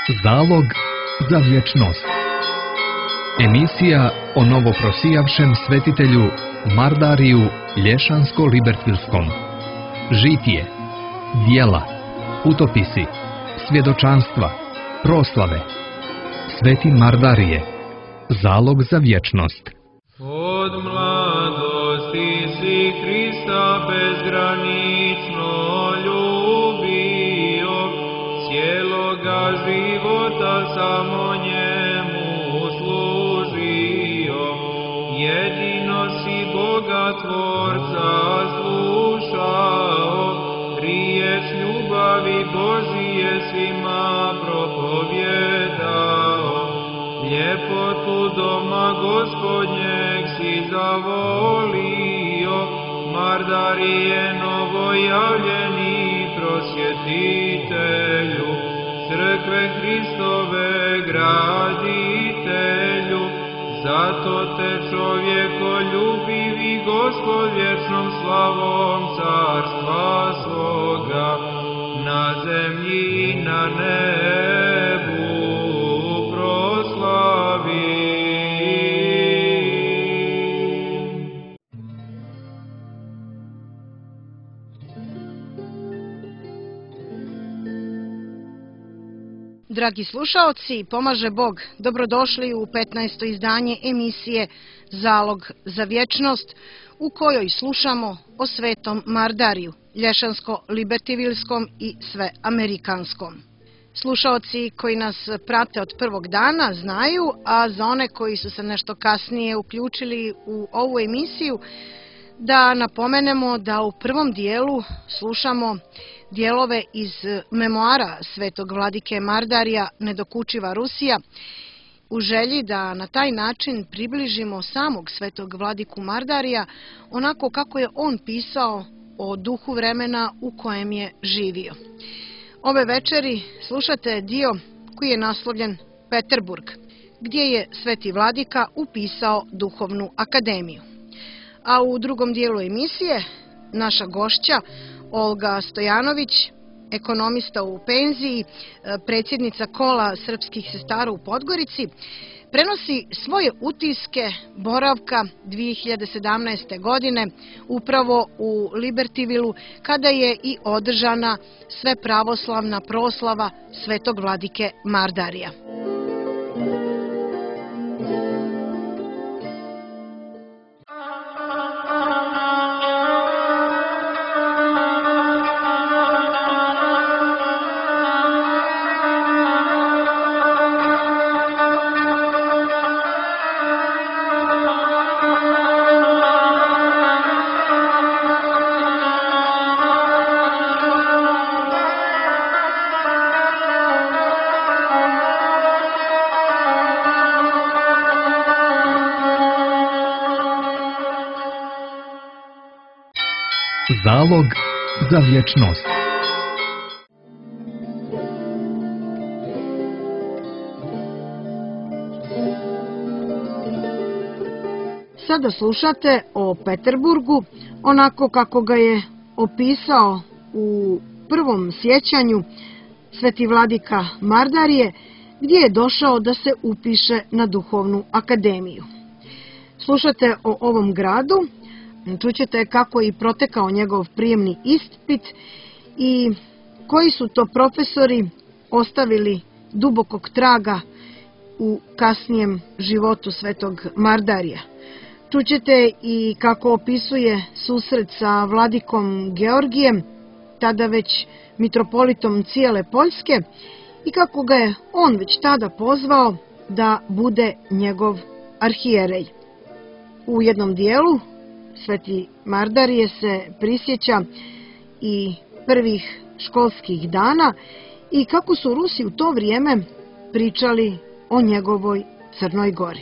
Zalog za vječnost. Emisija o novoprosijavšem svetitelju Mardariju Lješansko-Libertvilskom. Žitije, djela, putopisi, svjedočanstva, proslave. Sveti Mardarije, zalog za vječnost. Od mladosti si Hrista bezgranično ljubio, cijeloga života samo njemu služio. Jedino si Boga Tvorca slušao, riječ ljubavi Božije svima propovjedao. Ljepotu doma Gospodnjeg si zavolio, Mardarije novojavljeni prosvjetitelju, crkve Hristove graditelju. Zato te čovjekoljubivi Gospod vječnom slavom carstva svoga, na zemlji i na nebu proslavi. Dragi slušaoci, pomaže Bog, dobrodošli u 15. izdanje emisije Zalog za vječnost, u kojoj slušamo o svetom Mardariju, Lješansko-Libertvilskom i sveamerikanskom. Slušaoci koji nas prate od prvog dana znaju, a za one koji su se nešto kasnije uključili u ovu emisiju, da napomenemo da u prvom dijelu slušamo dijelove iz memoara svetog vladike Mardarija Nedokučiva Rusija, u želji da na taj način približimo samog svetog vladiku Mardarija onako kako je on pisao o duhu vremena u kojem je živio. Ove večeri slušate dio koji je naslovljen Peterburg, gdje je sveti vladika upisao duhovnu akademiju. A u drugom dijelu emisije naša gošća Olga Stojanović, ekonomista u penziji, predsjednica kola srpskih sestara u Podgorici, prenosi svoje utiske boravka 2017. godine upravo u Libertvilu, kada je i održana svepravoslavna proslava svetog vladike Mardarija. Zalog za vječnost. Sada slušate o Peterburgu onako kako ga je opisao u prvom sjećanju sveti vladika Mardarije, gdje je došao da se upiše na duhovnu akademiju. Slušate o ovom gradu, čućete kako je protekao njegov prijemni ispit i koji su to profesori ostavili dubokog traga u kasnijem životu svetog Mardarija. Čućete i kako opisuje susret sa vladikom Georgijem, tada već mitropolitom cijele Poljske, i kako ga je on već tada pozvao da bude njegov arhijerej. U jednom dijelu sveti Mardarije se prisjeća i prvih školskih dana i kako su Rusi u to vrijeme pričali o njegovoj Crnoj Gori.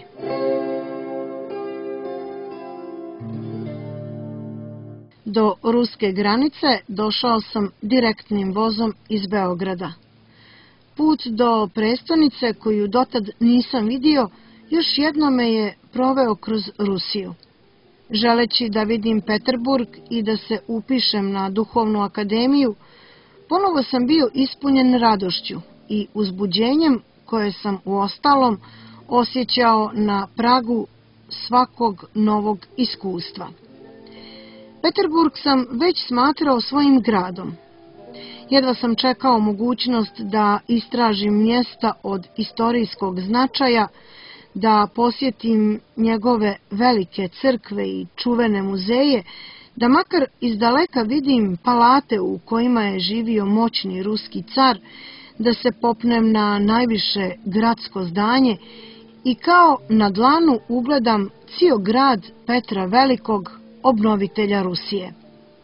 Do ruske granice došao sam direktnim vozom iz Beograda. Put do prestonice, koju dotad nisam vidio, još jedno me je proveo kroz Rusiju. Želeći da vidim Peterburg i da se upišem na duhovnu akademiju, ponovo sam bio ispunjen radošću, i uzbuđenjem koje sam uostalom osjećao na pragu svakog novog iskustva. Peterburg sam već smatrao svojim gradom. Jedva sam čekao mogućnost da istražim mjesta od istorijskog značaja, da posjetim njegove velike crkve i čuvene muzeje, da makar izdaleka vidim palate u kojima je živio moćni ruski car, da se popnem na najviše gradsko zdanje i kao na dlanu ugledam cijel grad Petra Velikog, obnovitelja Rusije.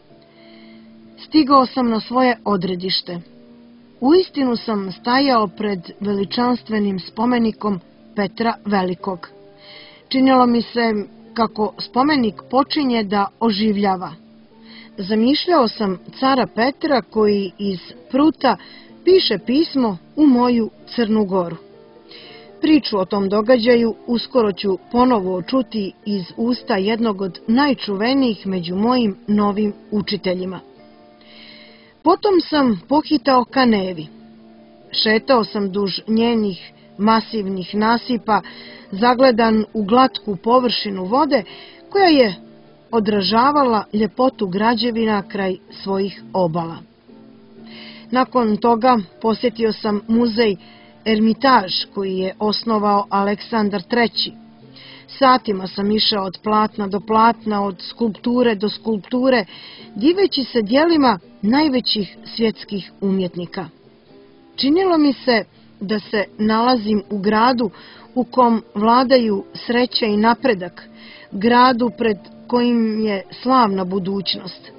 Stigao sam na svoje odredište. Uistinu sam stajao pred veličanstvenim spomenikom Petra Velikog. Činilo mi se kako spomenik počinje da oživljava. Zamišljao sam cara Petra koji iz Pruta piše pismo u moju Crnu Goru. Priču o tom događaju uskoro ću ponovo čuti iz usta jednog od najčuvenijih među mojim novim učiteljima. Potom sam pohitao ka Nevi. Šetao sam duž njenih masivnih nasipa, zagledan u glatku površinu vode koja je odražavala ljepotu građevina kraj svojih obala. Nakon toga posjetio sam muzej Ermitaž koji je osnovao Aleksandar III. Satima sam išao od platna do platna, od skulpture do skulpture, diveći se djelima najvećih svjetskih umjetnika. Činilo mi se da se nalazim u gradu u kom vladaju sreća i napredak, gradu pred kojim je slavna budućnost.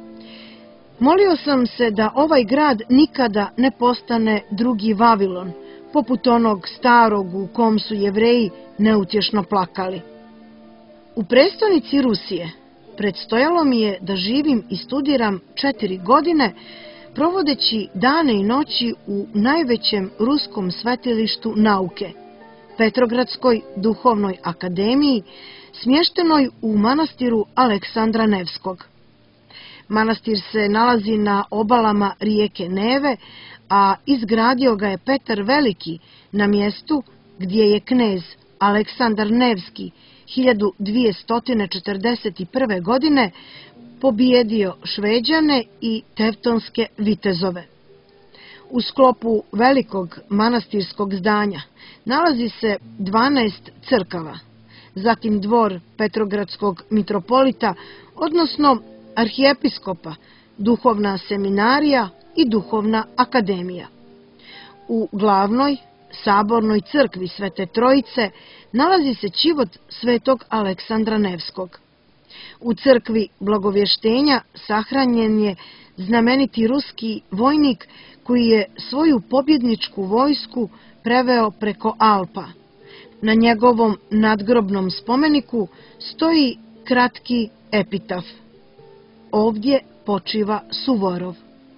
Molio sam se da ovaj grad nikada ne postane drugi Vavilon, poput onog starog u kom su Jevreji neutješno plakali. U prestonici Rusije predstojalo mi je da živim i studiram 4 godine, provodeći dane i noći u najvećem ruskom svetilištu nauke, Petrogradskoj duhovnoj akademiji, smještenoj u manastiru Aleksandra Nevskog. Manastir se nalazi na obalama rijeke Neve, a izgradio ga je Petar Veliki na mjestu gdje je knez Aleksandar Nevski 1241. godine pobijedio Šveđane i Tevtonske vitezove. U sklopu velikog manastirskog zdanja nalazi se 12 crkava, zatim dvor Petrogradskog mitropolita, odnosno arhijepiskopa, duhovna seminarija i duhovna akademija. U glavnoj sabornoj crkvi Svete Trojice nalazi se čivot svetog Aleksandra Nevskog. U crkvi Blagovještenja sahranjen je znameniti ruski vojnik koji je svoju pobjedničku vojsku preveo preko Alpa. Na njegovom nadgrobnom spomeniku stoji kratki epitaf: Ovdje počiva Suvorov.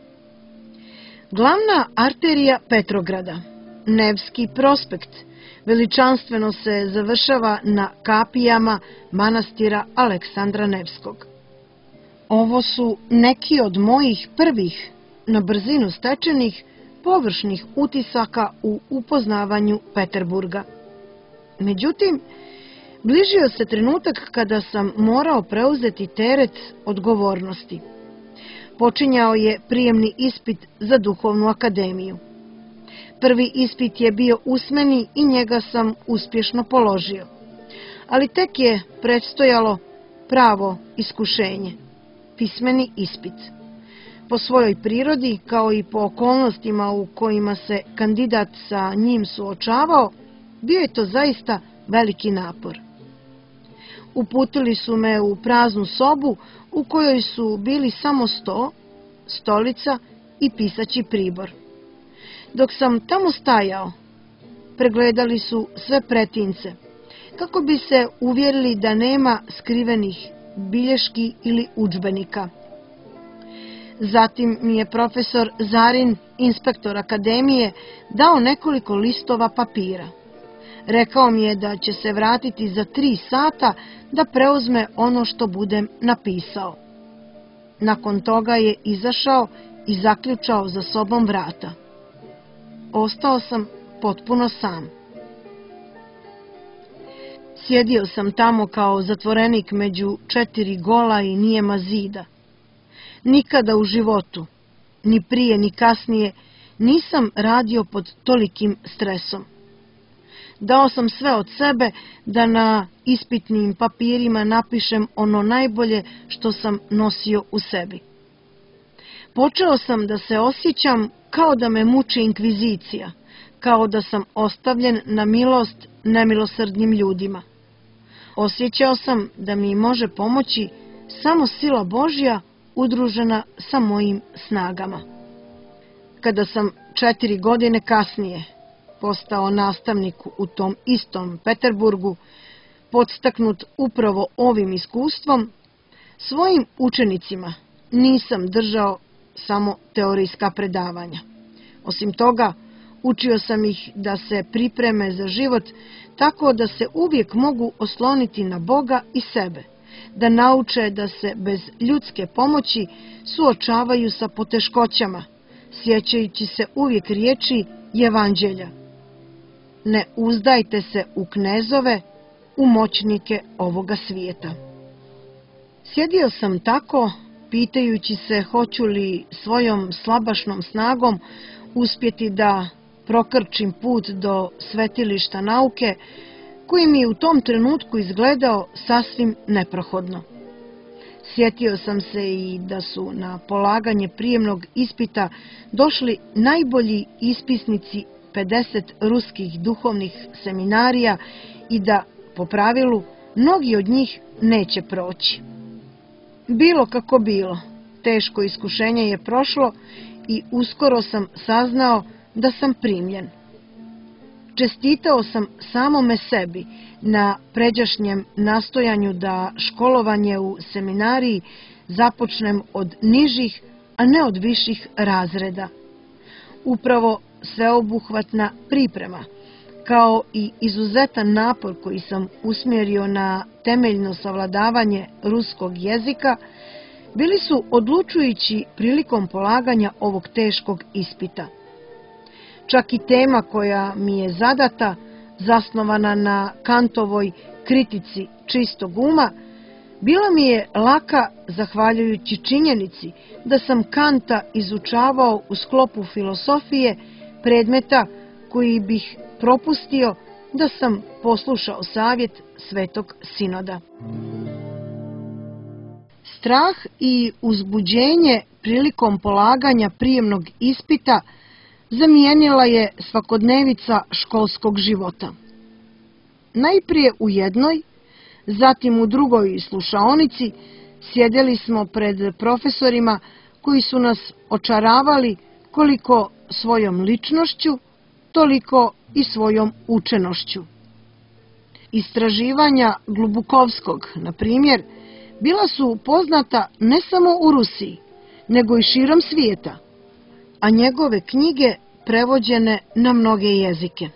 Glavna arterija Petrograda, Nevski prospekt, veličanstveno se završava na kapijama manastira Aleksandra Nevskog. Ovo su neki od mojih prvih, na brzinu stečenih, površnih utisaka u upoznavanju Peterburga. Međutim, bližio se trenutak kada sam morao preuzeti teret odgovornosti. Počinjao je prijemni ispit za duhovnu akademiju. Prvi ispit je bio usmeni i njega sam uspješno položio. Ali tek je predstojalo pravo iskušenje, pismeni ispit. Po svojoj prirodi, kao i po okolnostima u kojima se kandidat sa njim suočavao, bio je to zaista veliki napor. Uputili su me u praznu sobu u kojoj su bili samo sto, stolica i pisaći pribor. Dok sam tamo stajao, pregledali su sve pretince, kako bi se uvjerili da nema skrivenih bilješki ili udžbenika. Zatim mi je profesor Zarin, inspektor akademije, dao nekoliko listova papira. Rekao mi je da će se vratiti za 3 sata da preuzme ono što budem napisao. Nakon toga je izašao i zaključao za sobom vrata. ostao sam potpuno sam. Sjedio sam tamo kao zatvorenik među 4 gola i nijema zida. Nikada u životu, ni prije ni kasnije, nisam radio pod tolikim stresom. Dao sam sve od sebe da na ispitnim papirima napišem ono najbolje što sam nosio u sebi. Počeo sam da se osjećam kao da me muči inkvizicija, kao da sam ostavljen na milost nemilosrdnim ljudima. Osjećao sam da mi može pomoći samo sila Božja udružena sa mojim snagama. Kada sam 4 godine kasnije postao nastavnik u tom istom Peterburgu, podstaknut upravo ovim iskustvom, svojim učenicima nisam držao samo teorijska predavanja. Osim toga, učio sam ih da se pripreme za život tako da se uvijek mogu osloniti na Boga i sebe, da nauče da se bez ljudske pomoći suočavaju sa poteškoćama, sjećajući se uvijek riječi Evanđelja. Ne uzdajte se u knezove, u moćnike ovoga svijeta. Sjedio sam tako, pitajući se hoću li svojom slabašnom snagom uspjeti da prokrčim put do svetilišta nauke, koji mi je u tom trenutku izgledao sasvim neprohodno. Sjetio sam se i da su na polaganje prijemnog ispita došli najbolji ispisnici 50 ruskih duhovnih seminarija i da, po pravilu, mnogi od njih neće proći. Bilo kako bilo, teško iskušenje je prošlo i uskoro sam saznao da sam primljen. Čestitao sam samome sebi na pređašnjem nastojanju da školovanje u seminariji započnem od nižih, a ne od viših razreda. Upravo sveobuhvatna priprema, kao i izuzetan napor koji sam usmjerio na temeljno savladavanje ruskog jezika, bili su odlučujući prilikom polaganja ovog teškog ispita. Čak i tema koja mi je zadata, zasnovana na Kantovoj kritici čistog uma, bila mi je laka zahvaljujući činjenici da sam Kanta izučavao u sklopu filosofije, predmeta koji bih propustio da sam poslušao savjet Svetog Sinoda. Strah i uzbuđenje prilikom polaganja prijemnog ispita zamijenila je svakodnevica školskog života. Najprije u jednoj, zatim u drugoj slušaonici sjedili smo pred profesorima koji su nas očaravali koliko svojom ličnošću, toliko i svojom učenošću. Istraživanja Glubukovskog, na primjer, bila su poznata ne samo u Rusiji, nego i širom svijeta, a njegove knjige prevođene na mnoge jezike.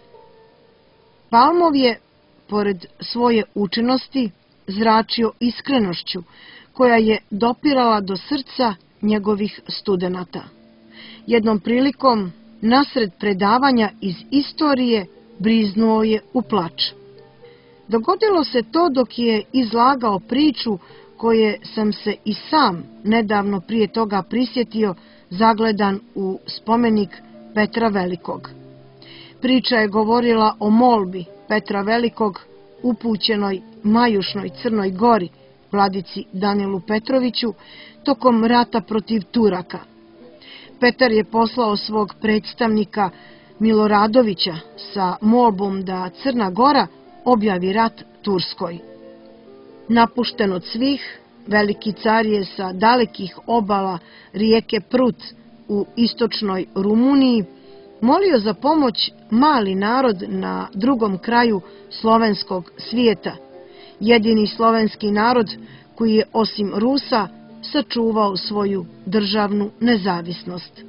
Palmov je, pored svoje učenosti, zračio iskrenošću, koja je dopirala do srca njegovih studenata. Jednom prilikom, nasred predavanja iz istorije, briznuo je u plač. Dogodilo se to dok je izlagao priču koje sam se i sam nedavno prije toga prisjetio, zagledan u spomenik Petra Velikog. Priča je govorila o molbi Petra Velikog upućenoj Majušnoj Crnoj Gori, vladici Danilu Petroviću, tokom rata protiv Turaka. Petar je poslao svog predstavnika Miloradovića sa molbom da Crna Gora objavi rat Turskoj. Napušten od svih, veliki car je sa dalekih obala rijeke Prut u istočnoj Rumuniji molio za pomoć mali narod na drugom kraju slovenskog svijeta, jedini slovenski narod koji je osim Rusa sačuvao svoju državnu nezavisnost.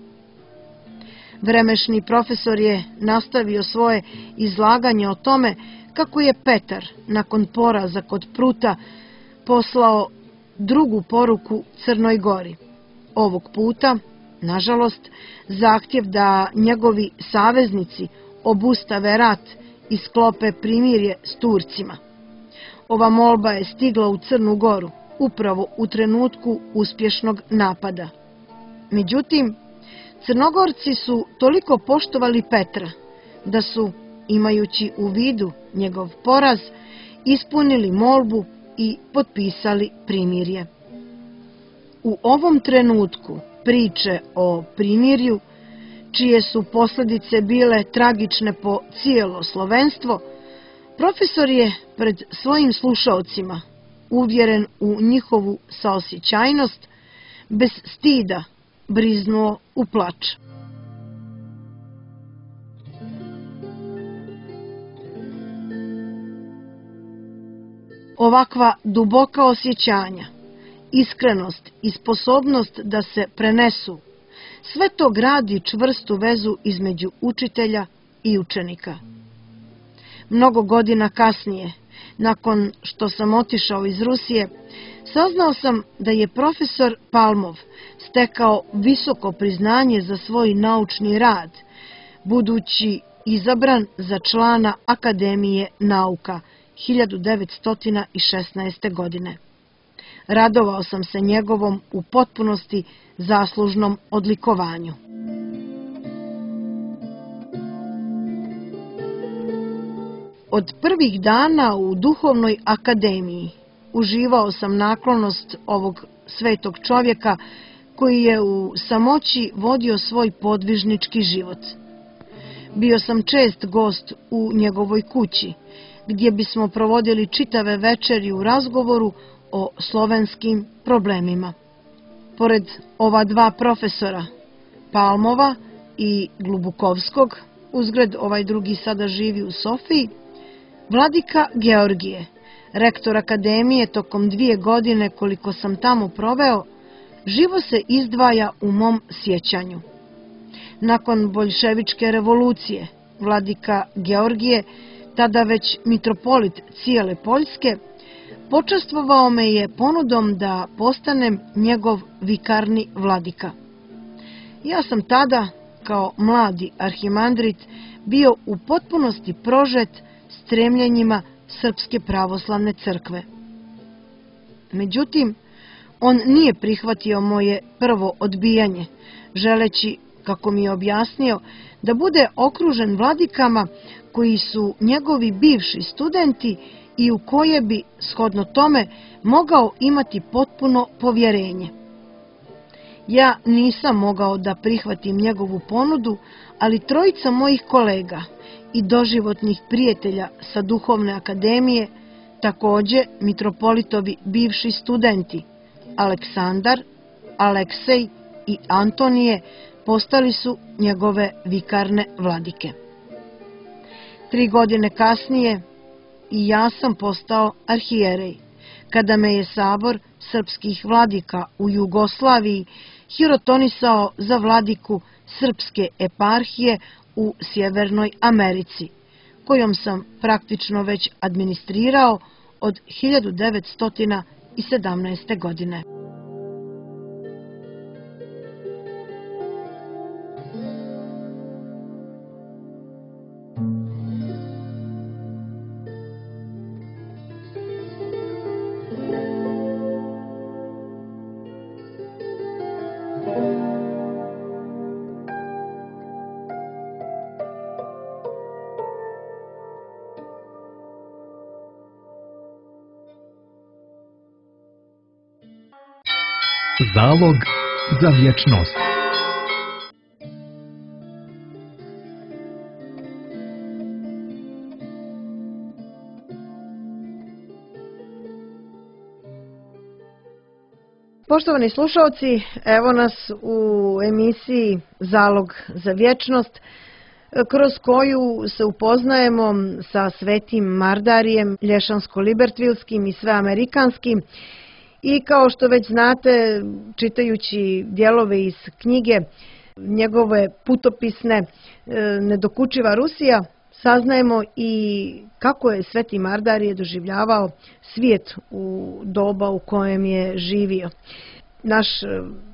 Vremešni profesor je nastavio svoje izlaganje o tome kako je Petar, nakon poraza kod Pruta, poslao drugu poruku Crnoj Gori. Ovog puta Nažalost, zahtjev da njegovi saveznici obustave rat i sklope primirje s Turcima. Ova molba je stigla u Crnu Goru upravo u trenutku uspješnog napada. Međutim, Crnogorci su toliko poštovali Petra da su, imajući u vidu njegov poraz, ispunili molbu i potpisali primirje. U ovom trenutku priče o primirju, čije su posljedice bile tragične po cijelo slovenstvo, profesor je pred svojim slušaocima, uvjeren u njihovu saosjećajnost, bez stida briznuo u plač. Ovakva duboka osjećanja, iskrenost i sposobnost da se prenesu, sve to gradi čvrstu vezu između učitelja i učenika. Mnogo godina kasnije, nakon što sam otišao iz Rusije, saznao sam da je profesor Palmov stekao visoko priznanje za svoj naučni rad, budući izabran za člana Akademije nauka 1916. godine. Radovao sam se njegovom u potpunosti zaslužnom odlikovanju. Od prvih dana u Duhovnoj akademiji uživao sam naklonost ovog svetog čovjeka koji je u samoći vodio svoj podvižnički život. Bio sam čest gost u njegovoj kući, gdje bismo provodili čitave večeri u razgovoru o slovenskim problemima. Pored ova dva profesora, Palmova i Glubukovskog, uzgred ovaj drugi sada živi u Sofiji, vladika Georgije, rektor akademije tokom 2 godine koliko sam tamo proveo, živo se izdvaja u mom sjećanju. Nakon boljševičke revolucije, vladika Georgije, tada već mitropolit cijele Poljske, počastvovao me je ponudom da postanem njegov vikarni vladika. Ja sam tada, kao mladi arhimandrit, bio u potpunosti prožet stremljenjima Srpske pravoslavne crkve. Međutim, on nije prihvatio moje prvo odbijanje, želeći, kako mi je objasnio, da bude okružen vladikama koji su njegovi bivši studenti i u koje bi, shodno tome, mogao imati potpuno povjerenje. Ja nisam mogao da prihvatim njegovu ponudu, ali 3 mojih kolega i doživotnih prijatelja sa Duhovne akademije, također mitropolitovi bivši studenti, Aleksandar, Aleksej i Antonije, postali su njegove vikarne vladike. 3 godine kasnije i ja sam postao arhijerej, kada me je Sabor srpskih vladika u Jugoslaviji hirotonisao za vladiku srpske eparhije u Sjevernoj Americi, kojom sam praktično već administrirao od 1917. godine. Zalog za vječnost. Poštovani slušalci, evo nas u emisiji Zalog za vječnost, kroz koju se upoznajemo sa svetim Mardarijem, lješansko-libertvilskim i sveamerikanskim. I kao što već znate, čitajući dijelove iz knjige njegove putopisne Nedokučiva Rusija, saznajemo i kako je sveti Mardarije doživljavao svijet u doba u kojem je živio. Naš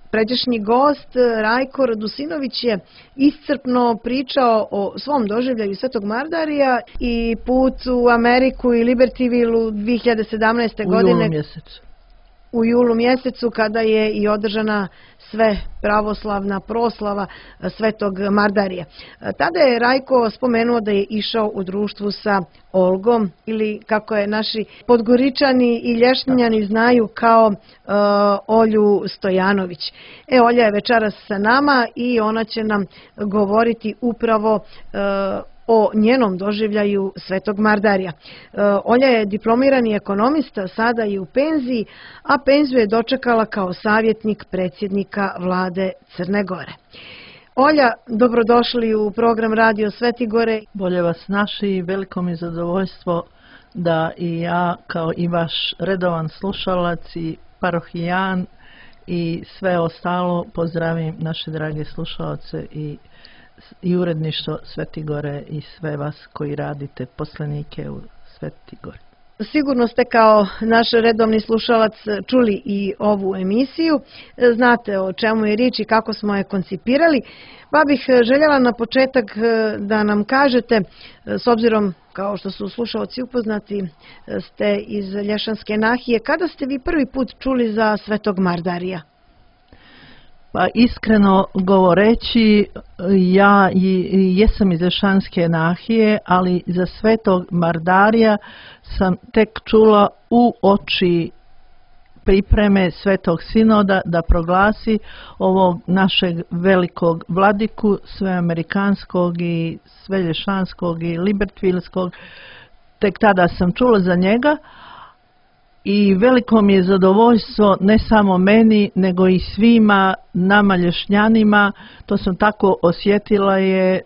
pređašnji gost Rajko Radusinović je iscrpno pričao o svom doživljaju Svetog Mardarija i put u Ameriku i Libertyville 2017. godine. U julu mjesecu kada je i održana sve pravoslavna proslava Svetog Mardarija. Tada je Rajko spomenuo da je išao u društvu sa Olgom, ili kako je naši Podgoričani i Lješnjani znaju kao Olju Stojanović. Olja je večeras sa nama i ona će nam govoriti upravo o njenom doživljaju Svetog Mardarija. Olja je diplomirani ekonomista, sada i u penziji, a penziju je dočekala kao savjetnik predsjednika vlade Crne Gore. Olja, dobrodošli u program Radio Svetigore. Bolje vas naši, veliko mi zadovoljstvo da i ja kao i vaš redovan slušalac i parohijan i sve ostalo pozdravim naše drage slušalce i uredništvo Svetigore i sve vas koji radite poslanike u Svetigori. Sigurno ste kao naš redovni slušalac čuli i ovu emisiju. Znate o čemu je riječ i kako smo je koncipirali. Pa bih željela na početak da nam kažete, s obzirom kao što su slušalci upoznati, ste iz Lješanske nahije, kada ste vi prvi put čuli za Svetog Mardarija? Pa iskreno govoreći, ja jesam iz Lješanske nahije, ali za Svetog Mardarija sam tek čula u oči pripreme Svetog Sinoda da proglasi ovog našeg velikog vladiku, sveamerikanskog i svelješanskog i libertvilskog. Tek tada sam čula za njega. I veliko mi je zadovoljstvo ne samo meni, nego i svima nama Lješnjanima. To sam tako osjetila, je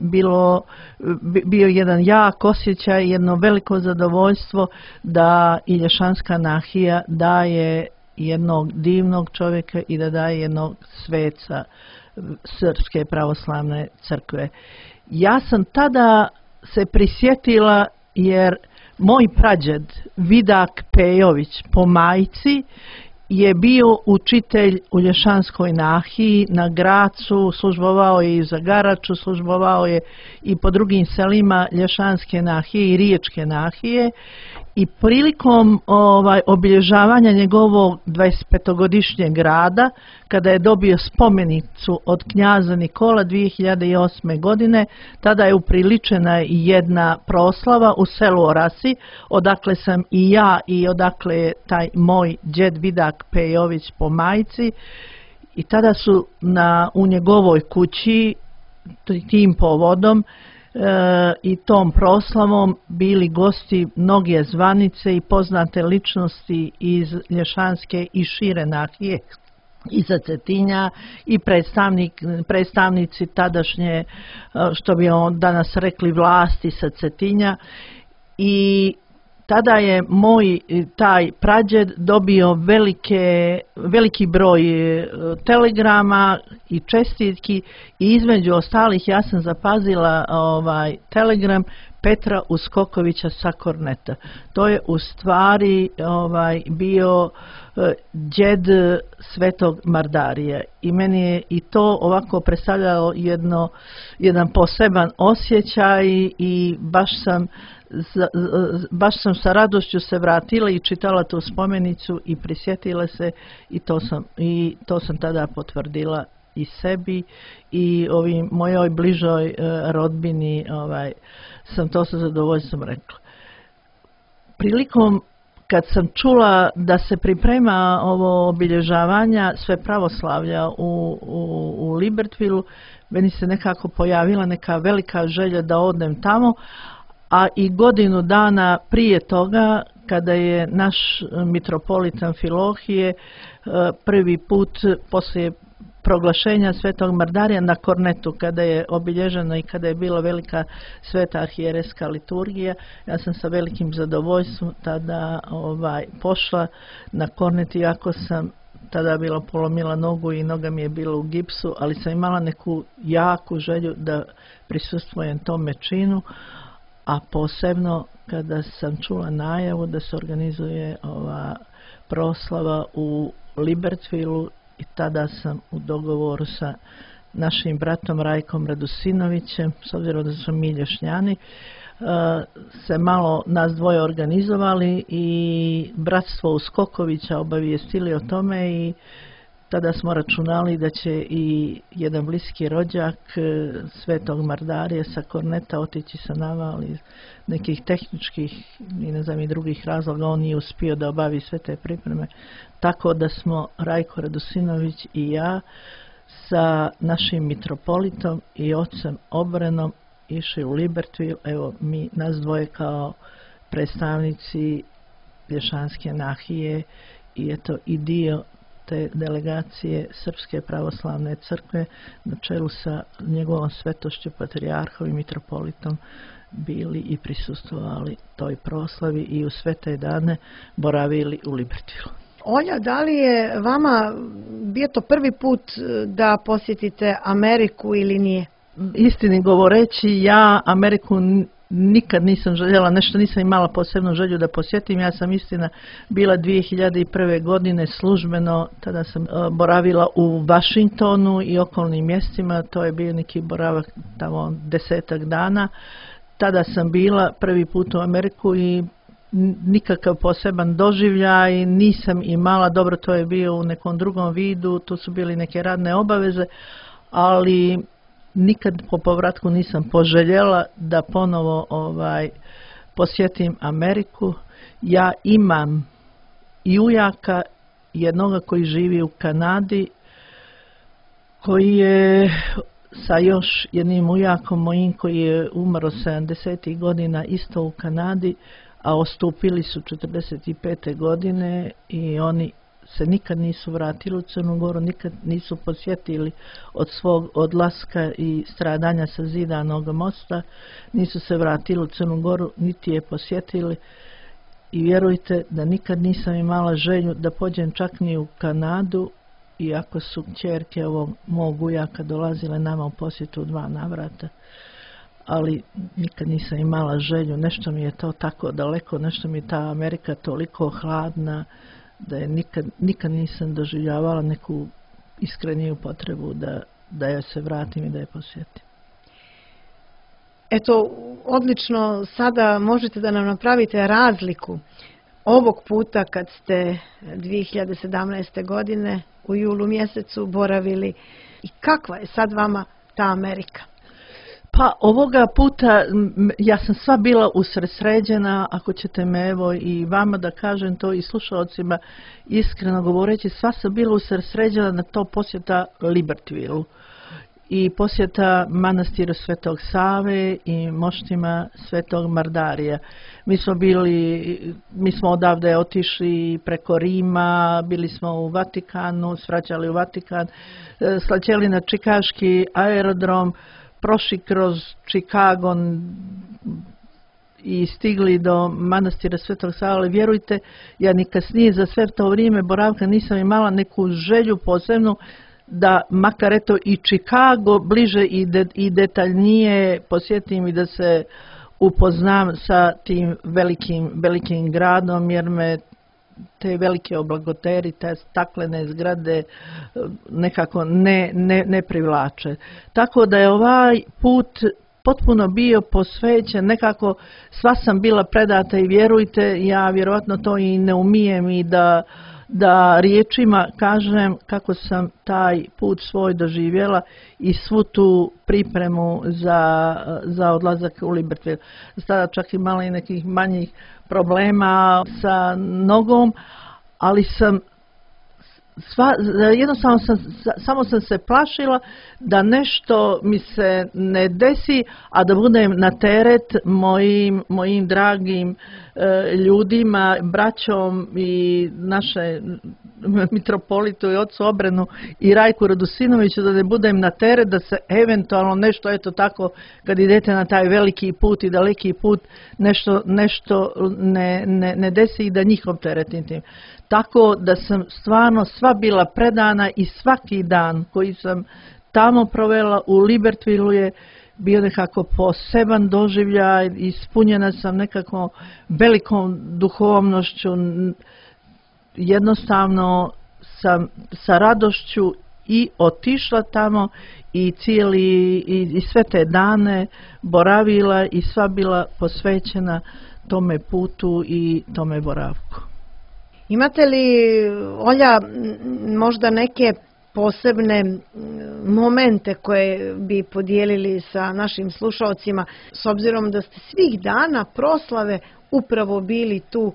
bio jedan jak osjećaj, jedno veliko zadovoljstvo da i Lješanska nahija daje jednog divnog čovjeka i da daje jednog sveca Srpske pravoslavne crkve. Ja sam tada se prisjetila jer moj prađed Vidak Pejović po majci je bio učitelj u Lješanskoj nahiji na Gracu, službovao je i za Garaču, službovao je i po drugim selima Lješanske nahije i Riječke nahije. I prilikom obilježavanja njegovog 25-godišnjeg rada, kada je dobio spomenicu od knjaza Nikola 2008. godine, tada je upriličena jedna proslava u selu Orasi, odakle sam i ja i odakle je taj moj djed Vidak Pejović po majci. I tada su u njegovoj kući tim povodom i tom proslavom bili gosti mnoge zvanice i poznate ličnosti iz Lješanske i šire nahije, i sa Cetinja, i predstavnici tadašnje, što bi danas rekli, vlasti sa Cetinja. I tada je moj taj prađed dobio veliki broj telegrama i čestitki i između ostalih ja sam zapazila telegram Petra Uskokovića sa Korneta. To je u stvari bio djed Svetog Mardarija i meni je i to ovako predstavljalo jedan poseban osjećaj i baš sam sa radošću se vratila i čitala tu spomenicu i prisjetila se i to sam tada potvrdila i sebi i mojoj bližoj rodbini sam to sa zadovoljstvom rekla. Prilikom kad sam čula da se priprema ovo obilježavanja sve pravoslavlja u Libertyville, meni se nekako pojavila neka velika želja da odem tamo, a i godinu dana prije toga, kada je naš mitropolit Amfilohije prvi put poslije proglašenja Svetog Mardarija na Kornetu, kada je obilježeno i kada je bila velika sveta arhijerejska liturgija, ja sam sa velikim zadovoljstvom tada pošla na Kornet, iako sam tada bila polomila nogu i noga mi je bila u gipsu, ali sam imala neku jaku želju da prisustvujem tome činu, a posebno kada sam čula najavu da se organizuje ova proslava u Libertyville i tada sam u dogovoru sa našim bratom Rajkom Radusinovićem, s obzirom da smo mi Lješnjani, se malo nas dvoje organizovali i bratstvo Uskokovića obavijestili o tome i tada smo računali da će i jedan bliski rođak Svetog Mardarija sa Korneta otići sa nama, ali nekih tehničkih i ne znam i drugih razloga on nije uspio da obavi sve te pripreme. Tako da smo Rajko Radusinović i ja sa našim mitropolitom i ocem Obrenom išli u Libertville, evo mi nas dvoje kao predstavnici Lješanske nahije i eto i dio te delegacije Srpske pravoslavne crkve na čelu sa njegovom svetošću patrijarhom i mitropolitom bili i prisustvovali toj proslavi i u sve te dane boravili u Libertville. Olja, da li je vama bio to prvi put da posjetite Ameriku ili nije? Istini govoreći, ja Ameriku nikad nisam željela, nešto nisam imala posebnu želju da posjetim. Ja sam istina bila 2001. godine službeno, tada sam boravila u Washingtonu i okolnim mjestima, to je bio neki boravak tamo 10 dana. Tada sam bila prvi put u Ameriku i nikakav poseban doživljaj nisam imala, dobro to je bio u nekom drugom vidu, tu su bili neke radne obaveze, ali nikad po povratku nisam poželjela da ponovo posjetim Ameriku. Ja imam i ujaka, jednoga koji živi u Kanadi, koji je sa još jednim ujakom mojim koji je umro 70. godina isto u Kanadi, a ostupili su 45. godine i oni se nikad nisu vratili u Crnu Goru, nikad nisu posjetili od svog odlaska i stradanja sa zidanog mosta, nisu se vratili u Crnu Goru, niti je posjetili i vjerujte da nikad nisam imala želju da pođem čak ni u Kanadu, iako su kćerke ovog mog ujaka dolazile nama u posjetu 2 navrata. Ali nikad nisam imala želju, nešto mi je to tako daleko, nešto mi je ta Amerika toliko hladna, da je nikad nisam doživljavala neku iskreniju potrebu da ja se vratim i da je posjetim. Eto, odlično, sada možete da nam napravite razliku ovog puta kad ste 2017. godine u julu mjesecu boravili i kakva je sad vama ta Amerika? Pa ovoga puta ja sam sva bila usredsređena, ako ćete me evo i vama da kažem to i slušalcima iskreno govoreći, sva sam bila usredsređena na to posjeta Libertville i posjeta manastiru Svetog Save i moštima Svetog Mardarija. Mi smo odavde otišli preko Rima, bili smo u Vatikanu, svraćali u Vatikan, slaćeli na čikaški aerodrom, prošli kroz Chicago i stigli do manastira Svetog Save, ali vjerujte, ja ni kasnije za sve to vrijeme boravka nisam imala neku želju posebnu da makar eto i Chicago bliže i detaljnije posjetim i da se upoznam sa tim velikim gradom, jer me te velike oblagoteri, te staklene zgrade nekako ne privlače. Tako da je ovaj put potpuno bio posvećen, nekako sva sam bila predata i vjerujte, ja vjerovatno to i ne umijem i da riječima kažem kako sam taj put svoj doživjela i svu tu pripremu za odlazak u Libertville. Sada čak imala i nekih manjih problema sa nogom, ali sam jednostavno samo sam se plašila da nešto mi se ne desi, a da budem na teret mojim dragim ljudima, braćom i naše mitropolitu i ocu Obrenu i Rajku Radusinoviću, da ne budem na teret, da se eventualno nešto, eto tako, kad idete na taj veliki put i daleki put, nešto ne desi i da njihov teretim tim. Tako da sam stvarno sva bila predana i svaki dan koji sam tamo provela u Libertvilleu je bio nekako poseban doživljaj, ispunjena sam nekako velikom duhovnošću, jednostavno sam sa radošću i otišla tamo i i sve te dane boravila i sva bila posvećena tome putu i tome boravku. Imate li, Olja, možda neke posebne momente koje bi podijelili sa našim slušalcima, s obzirom da ste svih dana proslave upravo bili tu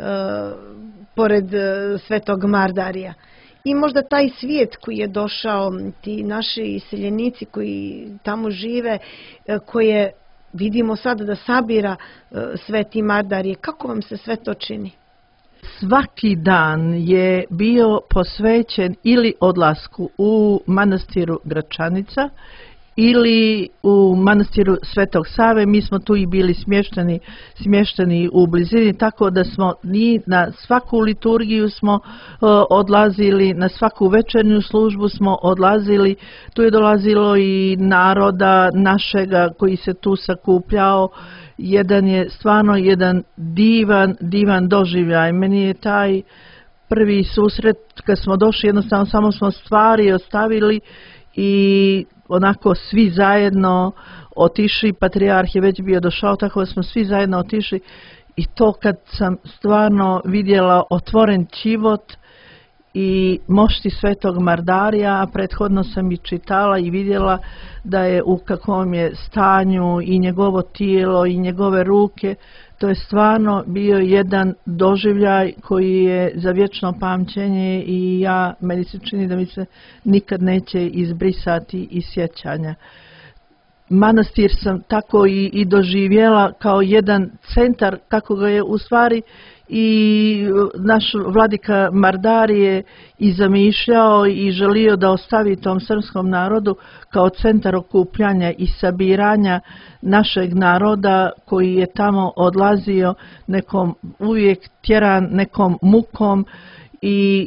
pored Svetog Mardarija? I možda taj svijet koji je došao, ti naši iseljenici koji tamo žive, koje vidimo sad da sabira Sveti Mardarije, kako vam se sve to čini? Svaki dan je bio posvećen ili odlasku u manastiru Gračanica ili u manastiru Svetog Save. Mi smo tu i bili smješteni u blizini, tako da smo na svaku liturgiju smo odlazili, na svaku večernju službu smo odlazili. Tu je dolazilo i naroda našega koji se tu sakupljao. Stvarno jedan divan doživljaj. Meni je taj prvi susret kad smo došli, jednostavno samo smo stvari ostavili i onako svi zajedno otišli. Patrijarh je već bio došao, tako da smo svi zajedno otišli i to kad sam stvarno vidjela otvoren ćivot i mošti Svetog Mardarija, a prethodno sam i čitala i vidjela da je u kakvom je stanju i njegovo tijelo i njegove ruke. To je stvarno bio jedan doživljaj koji je za vječno pamćenje i meni se čini da mi se nikad neće izbrisati iz sjećanja. Manastir sam tako i doživjela kao jedan centar, kako ga je u stvari i naš vladika Mardarije i zamišljao i želio da ostavi tom srpskom narodu kao centar okupljanja i sabiranja našeg naroda koji je tamo odlazio uvijek tjeran nekom mukom i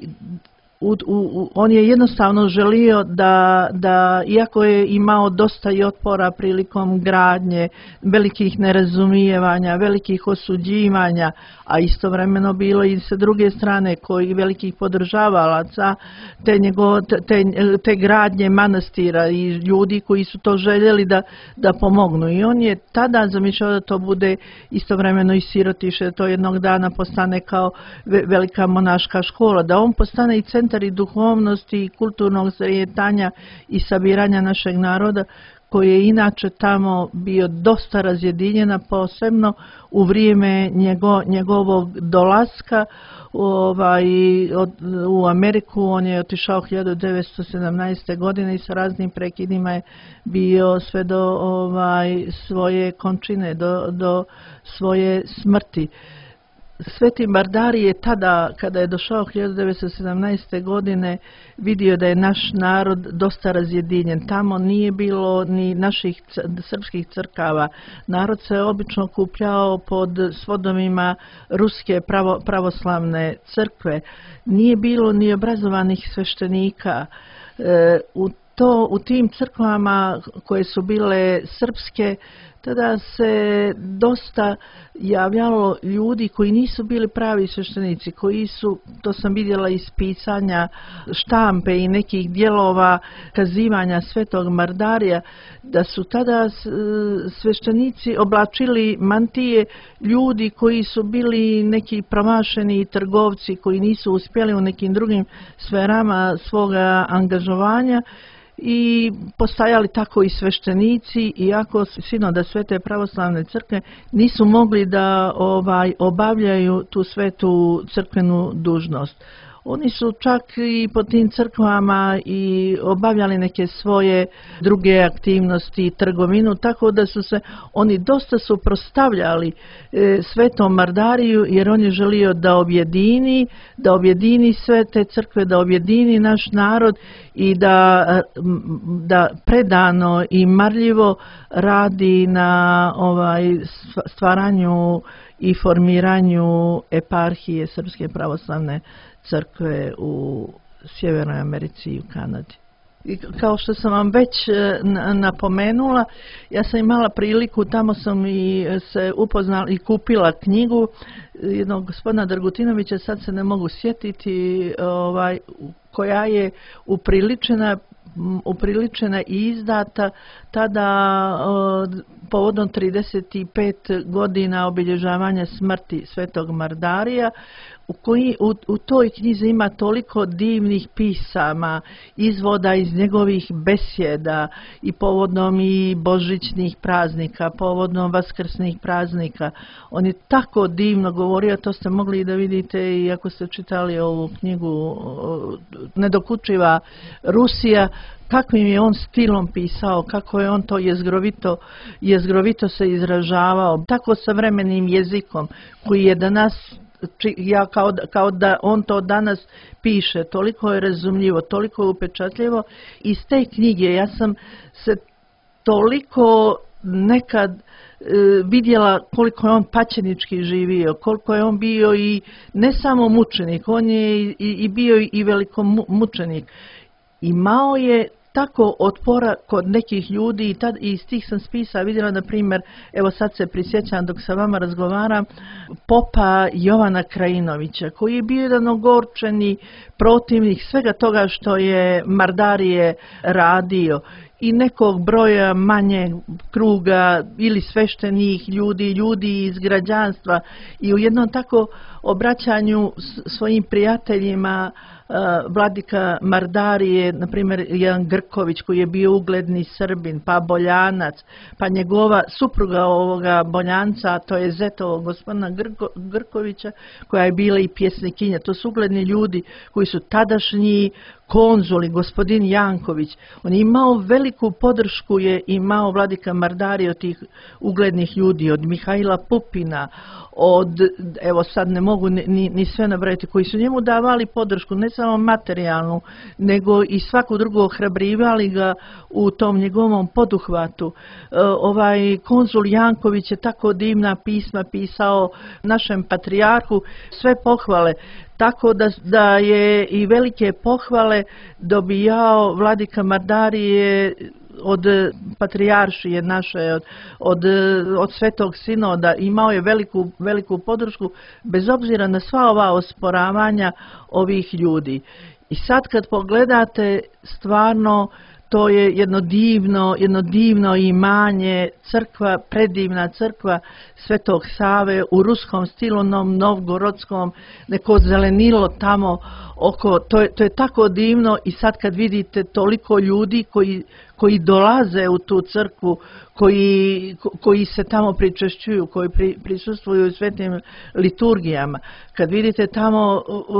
on je jednostavno želio da iako je imao dosta i otpora prilikom gradnje, velikih nerazumijevanja, velikih osuđivanja, a istovremeno bilo i sa druge strane koji velikih podržavalaca te gradnje manastira i ljudi koji su to željeli da pomognu. I on je tada zamišljao da to bude istovremeno i sirotiše, to jednog dana postane kao velika monaška škola, da on postane i centar i duhovnosti i kulturnog sretanja i sabiranja našeg naroda, koji je inače tamo bio dosta razjedinjena, posebno u vrijeme njegovog dolaska u Ameriku. On je otišao 1917. godine i sa raznim prekidima je bio sve do svoje končine, do svoje smrti. Sveti Mardarij je tada, kada je došao 1917. godine, vidio da je naš narod dosta razjedinjen. Tamo nije bilo ni naših srpskih crkava. Narod se obično okupljao pod svodovima Ruske pravoslavne crkve. Nije bilo ni obrazovanih sveštenika. U tim crkvama koje su bile srpske, tada se dosta javljalo ljudi koji nisu bili pravi sveštenici, koji su, to sam vidjela iz pisanja štampe i nekih dijelova kazivanja Svetog Mardarija, da su tada sveštenici oblačili mantije ljudi koji su bili neki promašeni trgovci, koji nisu uspjeli u nekim drugim sferama svoga angažovanja, i postajali tako i sveštenici, iako sinoda Svete pravoslavne crkve nisu mogli da obavljaju tu svetu crkvenu dužnost. Oni su čak i po tim crkvama i obavljali neke svoje druge aktivnosti, trgovinu, tako da su se oni dosta suprotstavljali Svetom Mardariju, jer on je želio da objedini sve te crkve, da objedini naš narod i da predano i marljivo radi na stvaranju i formiranju eparhije Srpske pravoslavne crkve u Sjevernoj Americi i u Kanadi. I kao što sam vam već napomenula, ja sam imala priliku, tamo sam i se upoznala i kupila knjigu jednog gospodina Dragutinovića, sad se ne mogu sjetiti, koja je upriličena i izdata tada povodom 35 godina obilježavanja smrti Svetog Mardarija, u toj knjizi ima toliko divnih pisama, izvoda iz njegovih besjeda i povodom i božićnih praznika, povodom vaskrsnih praznika. On je tako divno govorio, to ste mogli i da vidite i ako ste čitali ovu knjigu Nedokučiva Rusija, kakvim je on stilom pisao, kako je on to jezgrovito se izražavao, tako savremenim jezikom koji je danas, kao da on to danas piše, toliko je razumljivo, toliko je upečatljivo. Iz te knjige ja sam se toliko nekad vidjela koliko je on pačenički živio, koliko je on bio i ne samo mučenik, on je i bio i velikomučenik. Imao je tako otpora kod nekih ljudi i iz tih sam spisa vidjela, na primjer, evo sad se prisjećam dok sa vama razgovaram, popa Jovana Krajinovića, koji je bio jedan ogorčeni protivnik svega toga što je Mardarije radio i nekog broja manjeg kruga ili sveštenih ljudi iz građanstva, i u jednom tako obraćanju svojim prijateljima vladika Mardarije, na primjer jedan Grković koji je bio ugledni Srbin, pa Boljanac, pa njegova supruga ovoga Boljanca, to je zetovog gospodina Grkovića, koja je bila i pjesnikinja. To su ugledni ljudi koji su tadašnji konzuli, gospodin Janković. On je imao veliku podršku, je imao vladika Mardarije od tih uglednih ljudi, od Mihajla Pupina, evo sad ne mogu ni sve nabrojiti, koji su njemu davali podršku, ne samo materijalnu, nego i svaku drugu, ohrabrivali ga u tom njegovom poduhvatu. Ovaj konzul Janković je tako divna pisma pisao našem patrijarhu, sve pohvale. Tako da je i velike pohvale dobijao vladika Mardarije od patrijaršije naše, od Svetog Sinoda. Imao je veliku podršku bez obzira na sva ova osporavanja ovih ljudi. I sad kad pogledate, stvarno to je jedno divno imanje, crkva, predivna crkva Svetog Save u ruskom stilu, novgorodskom, neko zelenilo tamo oko, to je tako divno. I sad kad vidite toliko ljudi koji dolaze u tu crkvu, koji se tamo pričešćuju, koji prisustvuju svetim liturgijama, kad vidite tamo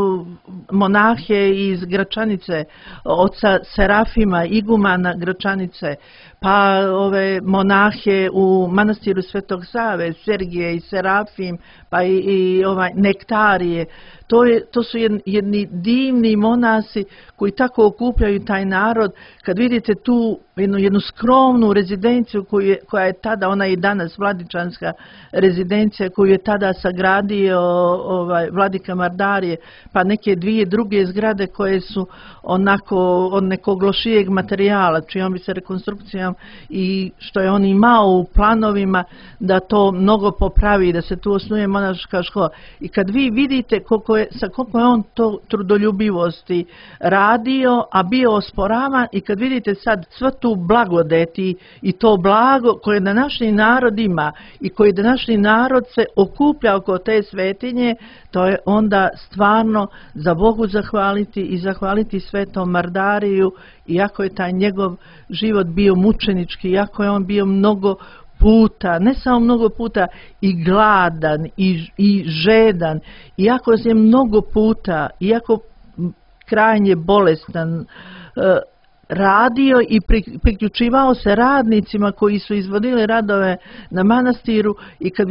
monahe iz Gračanice, oca Serafima, igumana Gračanice, pa ove monahe u manastiru Svetog Save, Sergije i Serafim, pa i Nektarije, to su jedni divni monasi koji tako okupljaju taj narod. Kad vidite tu jednu skromnu rezidenciju koja je tada, ona je i danas vladičanska rezidencija, koju je tada sagradio vladika Mardarije, pa neke dvije druge zgrade koje su onako od nekog lošijeg materijala, čijom bi se rekonstrukcijom i što je on imao u planovima da to mnogo popravi, da se tu osnuje monaška škola. I kad vi vidite sa koliko je on to trudoljubivosti radio, a bio osporavan, i kad vidite sad sva tu blagodeti i to blago koje današnji narod ima i koji današnji narod se okuplja oko te svetinje, to je onda stvarno za Bogu zahvaliti i zahvaliti Svetom Mardariju, iako je taj njegov život bio mučenički, iako je on bio mnogo puta, ne samo mnogo puta, i gladan i žedan, iako je mnogo puta, iako krajnje bolestan, radio i priključivao se radnicima koji su izvodili radove na manastiru, i kad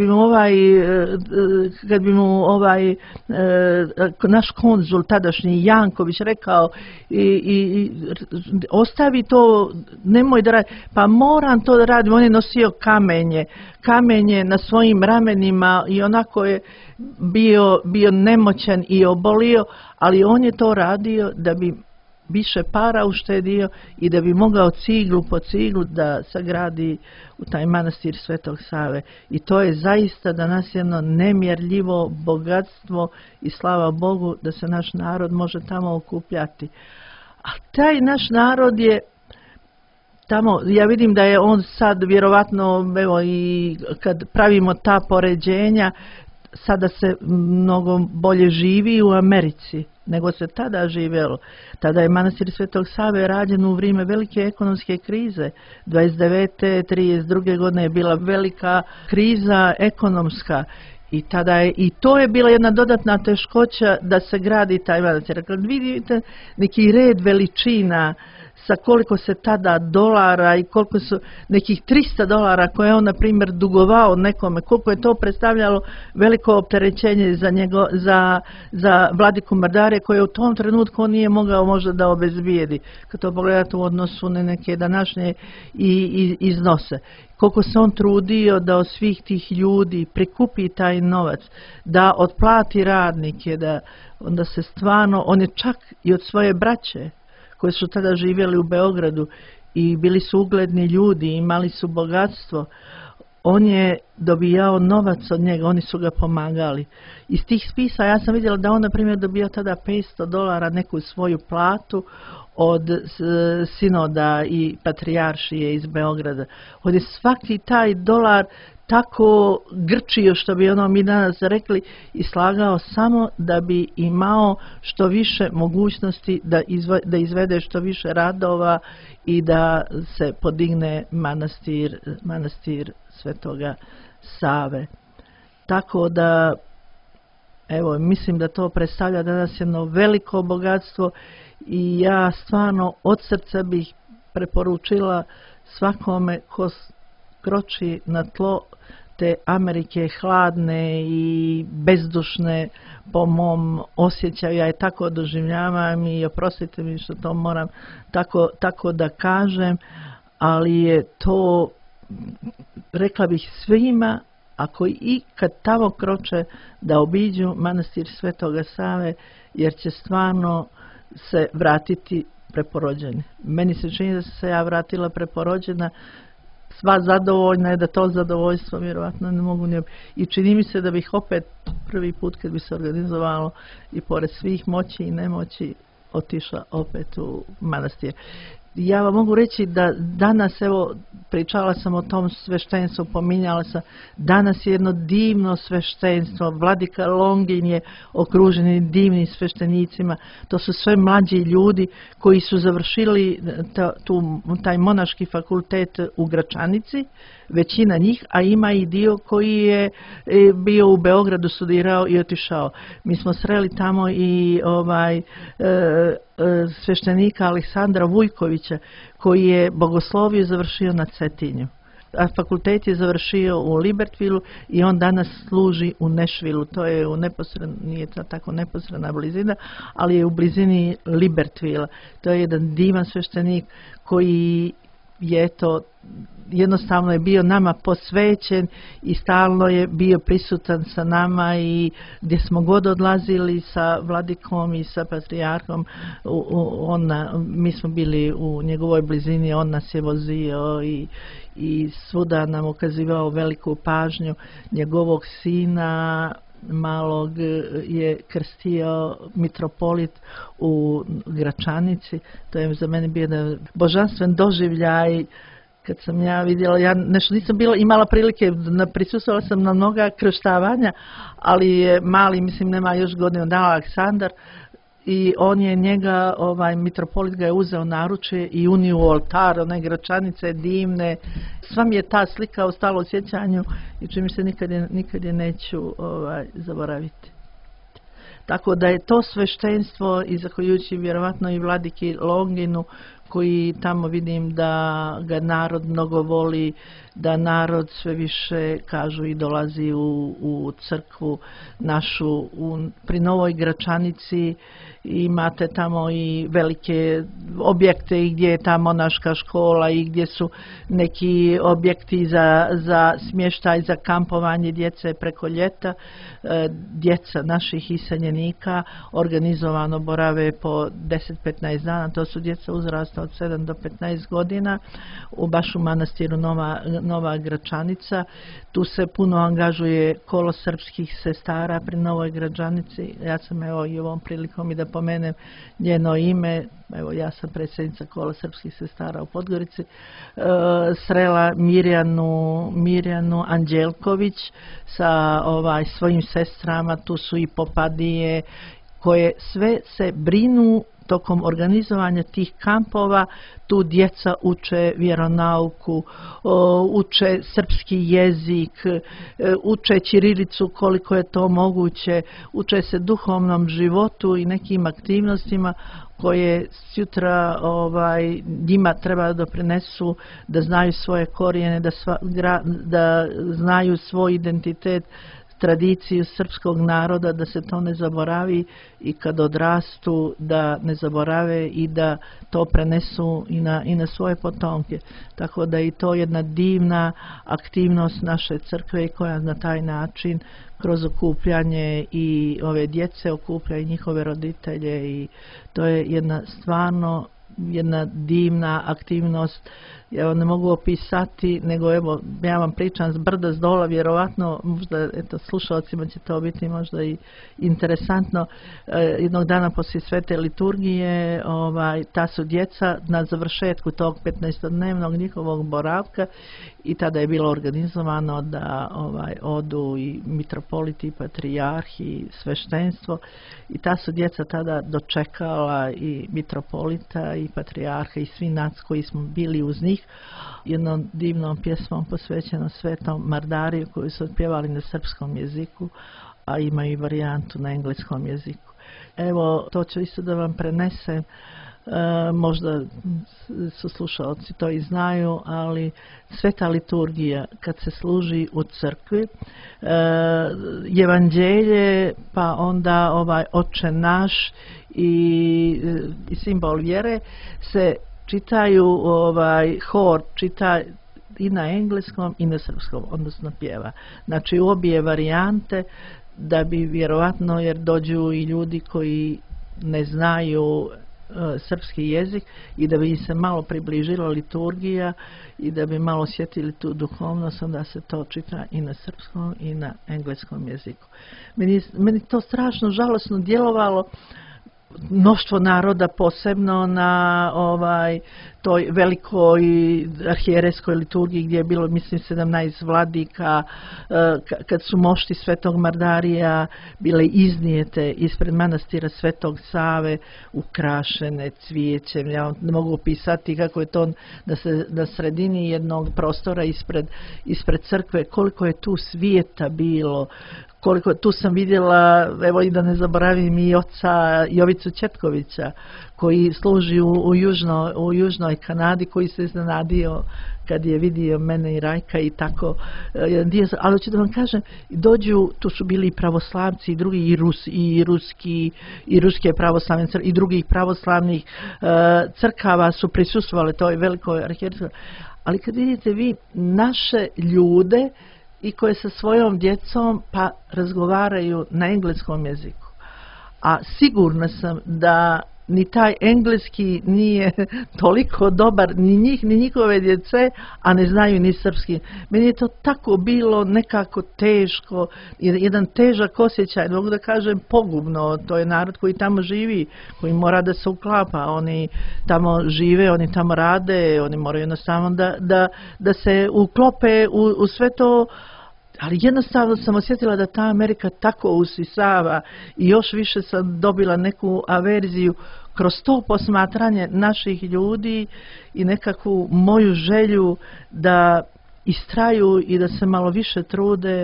bi mu naš konzul tadašnji Janković rekao i ostavi to, nemoj da radi, pa moram to da radim. On je nosio kamenje na svojim ramenima i onako je bio nemoćan i obolio, ali on je to radio da bi više para uštedio i da bi mogao ciglu po ciglu da sagradi u taj manastir Svetog Save. I to je zaista danas jedno nemjerljivo bogatstvo i slava Bogu da se naš narod može tamo okupljati. A taj naš narod je tamo, ja vidim da je on sad vjerovatno, evo i kad pravimo ta poređenja, sada se mnogo bolje živi u Americi nego se tada živjelo. Tada je manastir Svetog Save rađen u vrijeme velike ekonomske krize. 29. 32. godine je bila velika kriza ekonomska. I to je bila jedna dodatna teškoća da se gradi taj manastir. Kad vidite neki red veličina sa koliko se tada dolara i koliko su nekih $300 koje je on, na primjer, dugovao nekome, koliko je to predstavljalo veliko opterećenje za vladiku Mardarija, koje u tom trenutku on nije mogao možda da obezbijedi. Kad to pogledate u odnosu na neke današnje iznose. Koliko se on trudio da od svih tih ljudi prikupi taj novac, da otplati radnike, da onda se stvarno, on je čak i od svoje braće koji su tada živjeli u Beogradu i bili su ugledni ljudi, imali su bogatstvo, on je dobijao novac od njega, oni su ga pomagali. Iz tih spisa ja sam vidjela da on, na primjer, dobio tada $500 neku svoju platu od sinoda i patrijaršije iz Beograda. On je svaki taj dolar tako grčio, što bi mi danas rekli, i slagao samo da bi imao što više mogućnosti da izvede što više radova i da se podigne manastir Svetoga Save. Tako da, evo, mislim da to predstavlja danas jedno veliko bogatstvo i ja stvarno od srca bih preporučila svakome ko kroči na tlo te Amerike hladne i bezdušne, po mom osjećaju, ja je tako doživljavam i oprostite mi što to moram tako da kažem, ali je to, rekla bih svima, ako i kad tamo kroče, da obiđu manastir Svetoga Save, jer će stvarno se vratiti preporođeni. Meni se čini da sam se ja vratila preporođena, sva zadovoljna je, da to zadovoljstvo vjerovatno ne mogu ne... I čini mi se da bih opet prvi put kad bi se organizovalo i pored svih moći i nemoći otišla opet u manastir. Ja vam mogu reći da danas, evo, pričala sam o tom sveštenstvu, pominjala sam, danas je jedno divno sveštenstvo, vladika Longin je okružen divnim sveštenicima, to su sve mlađi ljudi koji su završili taj monaški fakultet u Gračanici, većina njih, a ima i dio koji je bio u Beogradu, studirao i otišao. Mi smo sreli tamo i sveštenika Aleksandra Vujkovića, koji je bogosloviju završio na Cetinju. A fakultet je završio u Libertvilu i on danas služi u Nešvilu. To je nije tako neposredna blizina, ali je u blizini Libertvila. To je jedan divan sveštenik koji je jednostavno je bio nama posvećen i stalno je bio prisutan sa nama, i gdje smo god odlazili sa vladikom i sa patrijarhom, mi smo bili u njegovoj blizini, on nas je vozio i svuda nam ukazivao veliku pažnju. Njegovog sina malog je krstio mitropolit u Gračanici. To je za mene bio jedan božanstven doživljaj. Kad sam ja vidjela, ja nešto nisam imala prilike, prisustala sam na mnoga krštavanja, ali je mali, mislim nema još godinu dana, Aleksandar, i on je njega, mitropolit ga je uzeo naručje i unio u oltar, one Gračanice divne. Sva mi je ta slika ostala u sjećanju i čini mi se nikad je neću zaboraviti. Tako da je to sveštenstvo, i zahvaljujući vjerovatno i vladiki Longinu, koji tamo vidim da ga narod mnogo voli, da narod sve više, kažu, i dolazi u crkvu našu pri Novoj Gračanici. Imate tamo i velike objekte i gdje je ta monaška škola i gdje su neki objekti za smještaj, za kampovanje djece preko ljeta. Djeca naših iseljenika organizovano borave po 10-15 dana, to su djeca uzrasta od 7 do 15 godina, baš u manastiru Nova Gračanica. Tu se puno angažuje kolo srpskih sestara pri Novoj Gračanici. Ja sam evo i ovom prilikom i da pomenem njeno ime, evo ja sam predsjednica kola srpskih sestara u Podgorici, srela Mirjanu Anđelković sa svojim sestrama. Tu su i popadije koje sve se brinu tokom organizovanja tih kampova. Tu djeca uče vjeronauku, uče srpski jezik, uče ćirilicu koliko je to moguće, uče se duhovnom životu i nekim aktivnostima koje sutra njima treba da doprinesu da znaju svoje korijene, da znaju svoj identitet, tradiciju srpskog naroda, da se to ne zaboravi i kad odrastu da ne zaborave i da to prenesu i na svoje potomke. Tako da i to jedna divna aktivnost naše crkve koja na taj način kroz okupljanje i ove djece okuplja i njihove roditelje i to je jedna divna aktivnost. Ja ne mogu opisati, nego evo, ja vam pričam s brda s dola, vjerovatno, možda, eto, slušalcima će to biti možda i interesantno. Jednog dana poslije svete liturgije, ta su djeca na završetku tog 15-dnevnog njihovog boravka i tada je bilo organizovano da odu i mitropoliti, i patrijarhi, i sveštenstvo i ta su djeca tada dočekala i mitropolita i patrijarha i svi nas koji smo bili uz njih jednom divnom pjesmom posvećenom Svetom Mardariju koju su otpjevali na srpskom jeziku, a ima i varijantu na engleskom jeziku. Evo, to ću isto da vam prenesem. Možda su slušalci to i znaju, ali sveta liturgija kad se služi u crkvi, evanđelje, pa onda Oče naš i simbol vjere se čitaju, hor čita i na engleskom i na srpskom, odnosno pjeva. Znači u obje varijante, da bi vjerovatno, jer dođu i ljudi koji ne znaju srpski jezik i da bi im se malo približila liturgija i da bi malo osjetili tu duhovnost, onda se to čita i na srpskom i na engleskom jeziku. Meni to strašno žalosno djelovalo, mnoštvo naroda, posebno na toj velikoj arhijerejskoj liturgiji gdje je bilo, mislim, 17 vladika, kad su mošti Svetog Mardarija bile iznijete ispred manastira Svetog Save, ukrašene cvijećem. Ja ne mogu opisati kako je to na sredini jednog prostora ispred crkve, koliko je tu svijeta bilo, koliko tu sam vidjela, evo i da ne zaboravim i oca Jovicu Četkovića koji služi u južnoj Kanadi, koji se iznenadio kad je vidio mene i Rajka i tako. Ali hoću da vam kažem, dođu, tu su bili i pravoslavci i drugi i ruske pravoslavne crkve i drugih pravoslavnih crkava su prisustvovali toj velikoj arhijerejskoj. Ali kad vidite vi naše ljude i koje sa svojom djecom pa razgovaraju na engleskom jeziku. A sigurna sam da ni taj engleski nije toliko dobar, ni njih, ni njihove djece, a ne znaju ni srpski. Meni je to tako bilo nekako teško, jedan težak osjećaj, mogu da kažem pogubno. To je narod koji tamo živi, koji mora da se uklapa, oni tamo žive, oni tamo rade, oni moraju jednostavno da se uklope u sve to. Ali jednostavno sam osjetila da ta Amerika tako usisava i još više sam dobila neku averziju kroz to posmatranje naših ljudi i nekakvu moju želju da istraju i da se malo više trude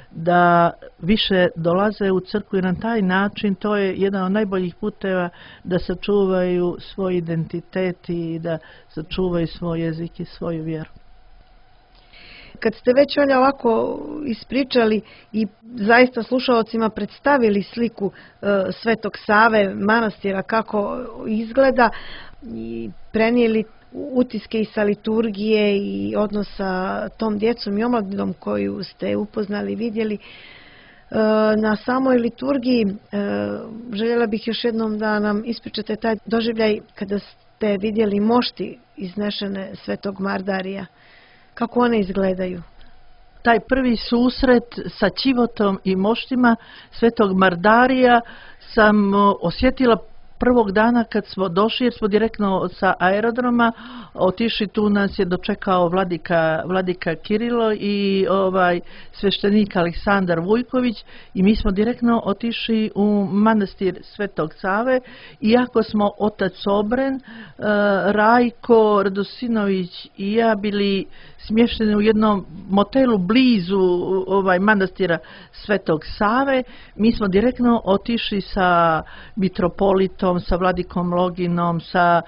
da više dolaze u crkvu i na taj način to je jedan od najboljih puteva da sačuvaju svoj identitet i da sačuvaju svoj jezik i svoju vjeru. Kad ste već ovako ispričali i zaista slušalcima predstavili sliku Svetog Save, manastira kako izgleda i prenijeli utiske i sa liturgije i odnos sa tom djecom i omladinom koju ste upoznali i vidjeli, na samoj liturgiji željela bih još jednom da nam ispričate taj doživljaj kada ste vidjeli mošti iznešene Svetog Mardarija. Kako one izgledaju? Taj prvi susret sa Čivotom i moštima Svetog Mardarija sam osjetila prvog dana kad smo došli, jer smo direktno sa aerodroma otišli, tu nas je dočekao vladika Kirilo i sveštenik Aleksandar Vujković i mi smo direktno otišli u manastir Svetog Save, iako smo otac Obren, Rajko Radosinović i ja bili smješteni u jednom motelu blizu manastira Svetog Save. Mi smo direktno otišli sa mitropolitom, sa vladikom Loginom, sa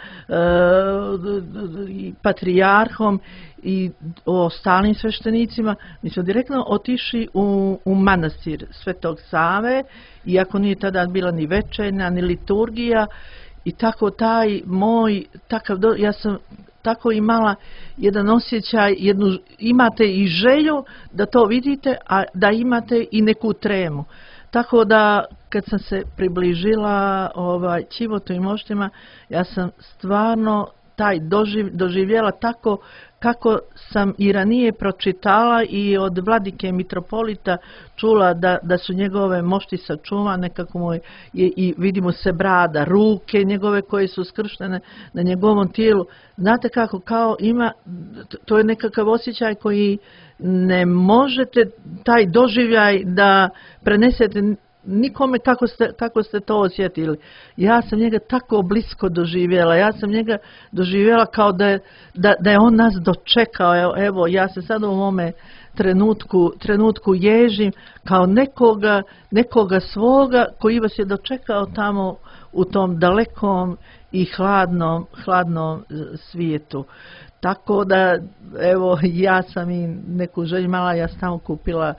patrijarhom i ostalim sveštenicima. Mi smo direktno otišli u manastir Svetog Save, iako nije tada bila ni večernja, ni liturgija, i tako taj moj, ja sam tako imala jedan osjećaj, imate i želju da to vidite, a da imate i neku tremu. Tako da kad sam se približila Čivotu i moštima, ja sam stvarno taj doživjela tako kako sam i ranije pročitala i od vladike mitropolita čula da su njegove mošti sačuvane, kako mu je, i vidimo se brada, ruke njegove koje su skrštene na njegovom tijelu. Znate kako, kao ima, to je nekakav osjećaj koji ne možete taj doživljaj da prenesete nikome kako ste to osjetili. Ja sam njega tako blisko doživjela, ja sam njega doživjela kao da je on nas dočekao. Evo, ja se sad u ovome trenutku ježim kao nekoga svoga koji vas je dočekao tamo u tom dalekom i hladnom svijetu. Tako da, evo, ja sam i neku želju imala, ja sam tamo kupila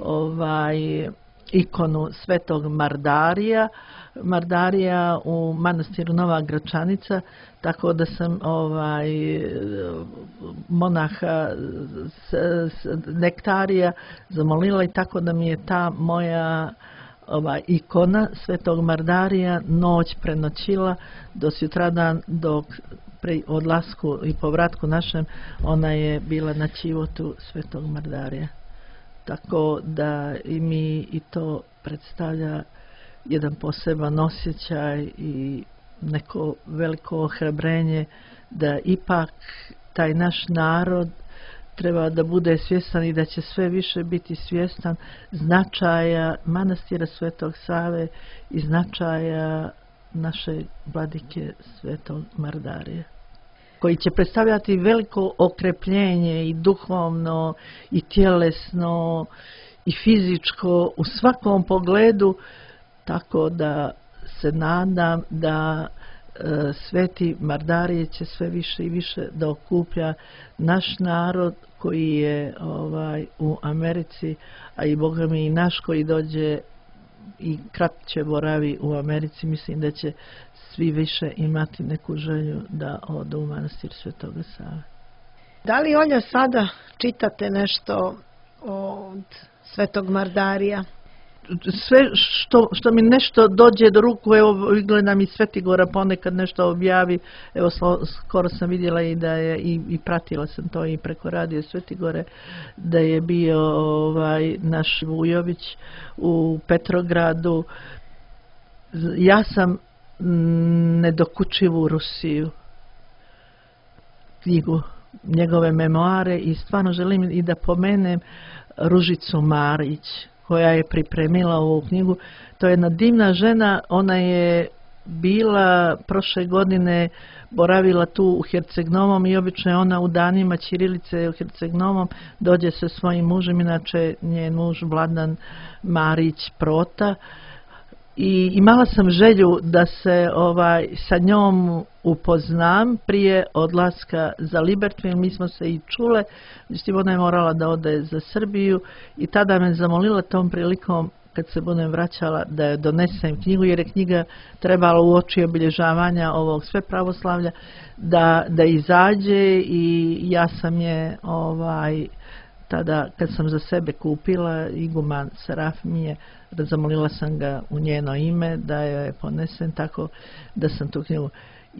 ikonu Svetog Mardarija u manastiru Nova Gračanica, tako da sam monaha Nektarija zamolila i tako da mi je ta moja ikona Svetog Mardarija noć prenoćila do sutradan, dok pri odlasku i povratku našem ona je bila na Čivotu Svetog Mardarija. Tako da i mi i to predstavlja jedan poseban osjećaj i neko veliko ohrabrenje da ipak taj naš narod treba da bude svjestan i da će sve više biti svjestan značaja manastira Svetog Save i značaja naše vladike Svetog Mardarija, koji će predstavljati veliko okrepljenje i duhovno, i tjelesno, i fizičko, u svakom pogledu, tako da se nadam da Sveti Mardarije će sve više i više da okuplja naš narod koji je u Americi, a i Boga mi i naš koji dođe i kratće boravi u Americi. Mislim da će svi više imati neku želju da odu u manastir Svetog Save. Da li, Olja, sada čitate nešto od Svetog Mardarija? Sve što mi nešto dođe do ruku, evo gledam i Svetigora ponekad nešto objavi, evo skoro sam vidjela i da je i pratila sam to i preko radio Svetigore, da je bio naš Vujović u Petrogradu. Ja sam Nedokučivu Rusiju, knjigu, njegove memoare, i stvarno želim i da pomenem Ružicu Marić koja je pripremila ovu knjigu. To je jedna divna žena, ona je bila prošle godine, boravila tu u Herceg-Novom i obično je ona u danima ćirilice u Herceg-Novom dođe sa svojim mužem, inače njen muž Vladan Marić Prota. I imala sam želju da se sa njom upoznam prije odlaska za Libertville. Mi smo se i čule, međutim ona je morala da ode za Srbiju i tada me zamolila tom prilikom kad se budem vraćala da je donesem knjigu, jer je knjiga trebala uoči obilježavanja ovog sve pravoslavlja da izađe i ja sam je tada kad sam za sebe kupila, iguman Serafimije, zamolila sam ga u njeno ime da je ponesem, tako da sam tu knjigu.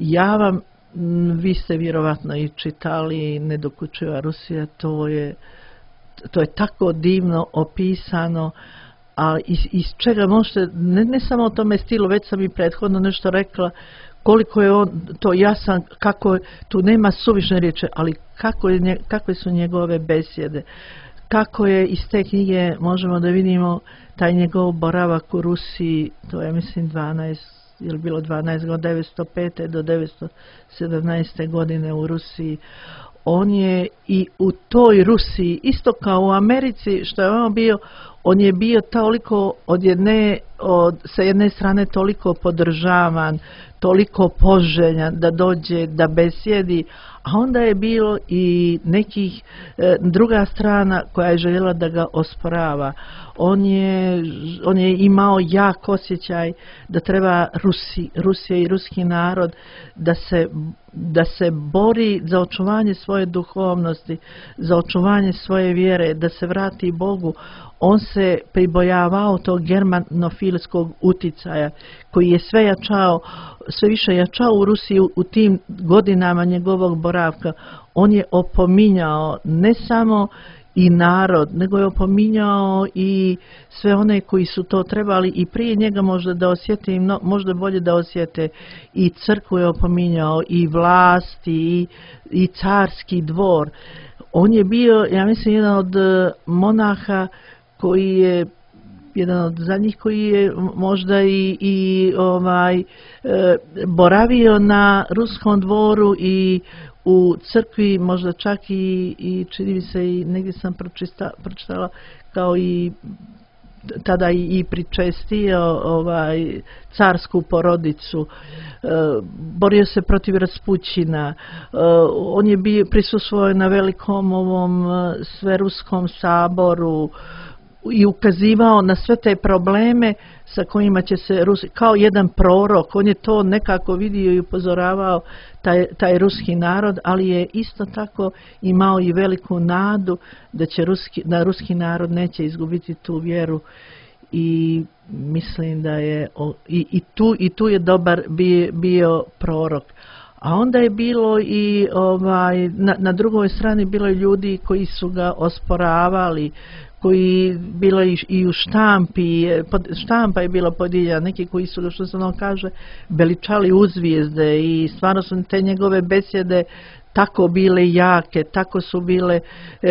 Vi ste vjerovatno i čitali Nedokučiva Rusija, to je tako divno opisano, a iz čega možete, ne samo o tome stilu, već sam i prethodno nešto rekla, koliko je on to jasan, kako tu nema suvišne riječi, ali kakve su njegove besjede, kako je iz te knjige možemo da vidimo taj njegov boravak u Rusiji, to je mislim 12 godina, 905. do 917. godine u Rusiji. On je i u toj Rusiji, isto kao u Americi, što je on bio, on je bio toliko sa jedne strane toliko podržavan, toliko poželjan da dođe, da besjedi, a onda je bilo i nekih druga strana koja je željela da ga osporava. On je imao jak osjećaj da treba Rusija i ruski narod da se bori za očuvanje svoje duhovnosti, za očuvanje svoje vjere, da se vrati Bogu. On se pribojavao tog germanofilskog uticaja koji je sve više jačao u Rusiji u tim godinama njegovog boravka. On je opominjao ne samo i narod, nego je opominjao i sve one koji su to trebali i prije njega možda da osjete, možda bolje da osjete, i crkvu je opominjao, i vlast, i carski dvor. On je bio, ja mislim, jedan od monaha koji je jedan od zadnjih koji je možda boravio na ruskom dvoru i u crkvi, možda čak i čini mi se i negdje sam pročitala kao i tada i pričestio carsku porodicu. Borio se protiv Raspućina. On je bio prisustvovao na velikom ovom Sveruskom saboru i ukazivao na sve te probleme sa kojima će se kao jedan prorok, on je to nekako vidio i upozoravao taj ruski narod, ali je isto tako imao i veliku nadu da ruski narod neće izgubiti tu vjeru, i mislim da je i tu je dobar bio prorok. A onda je bilo i na drugoj strani bilo je ljudi koji su ga osporavali, koji bilo i u štampi, štampa je bila podijeljena, neki koji su ga, što se ono kaže, veličali uzvijezde, i stvarno su te njegove besjede tako bile jake, tako su bile,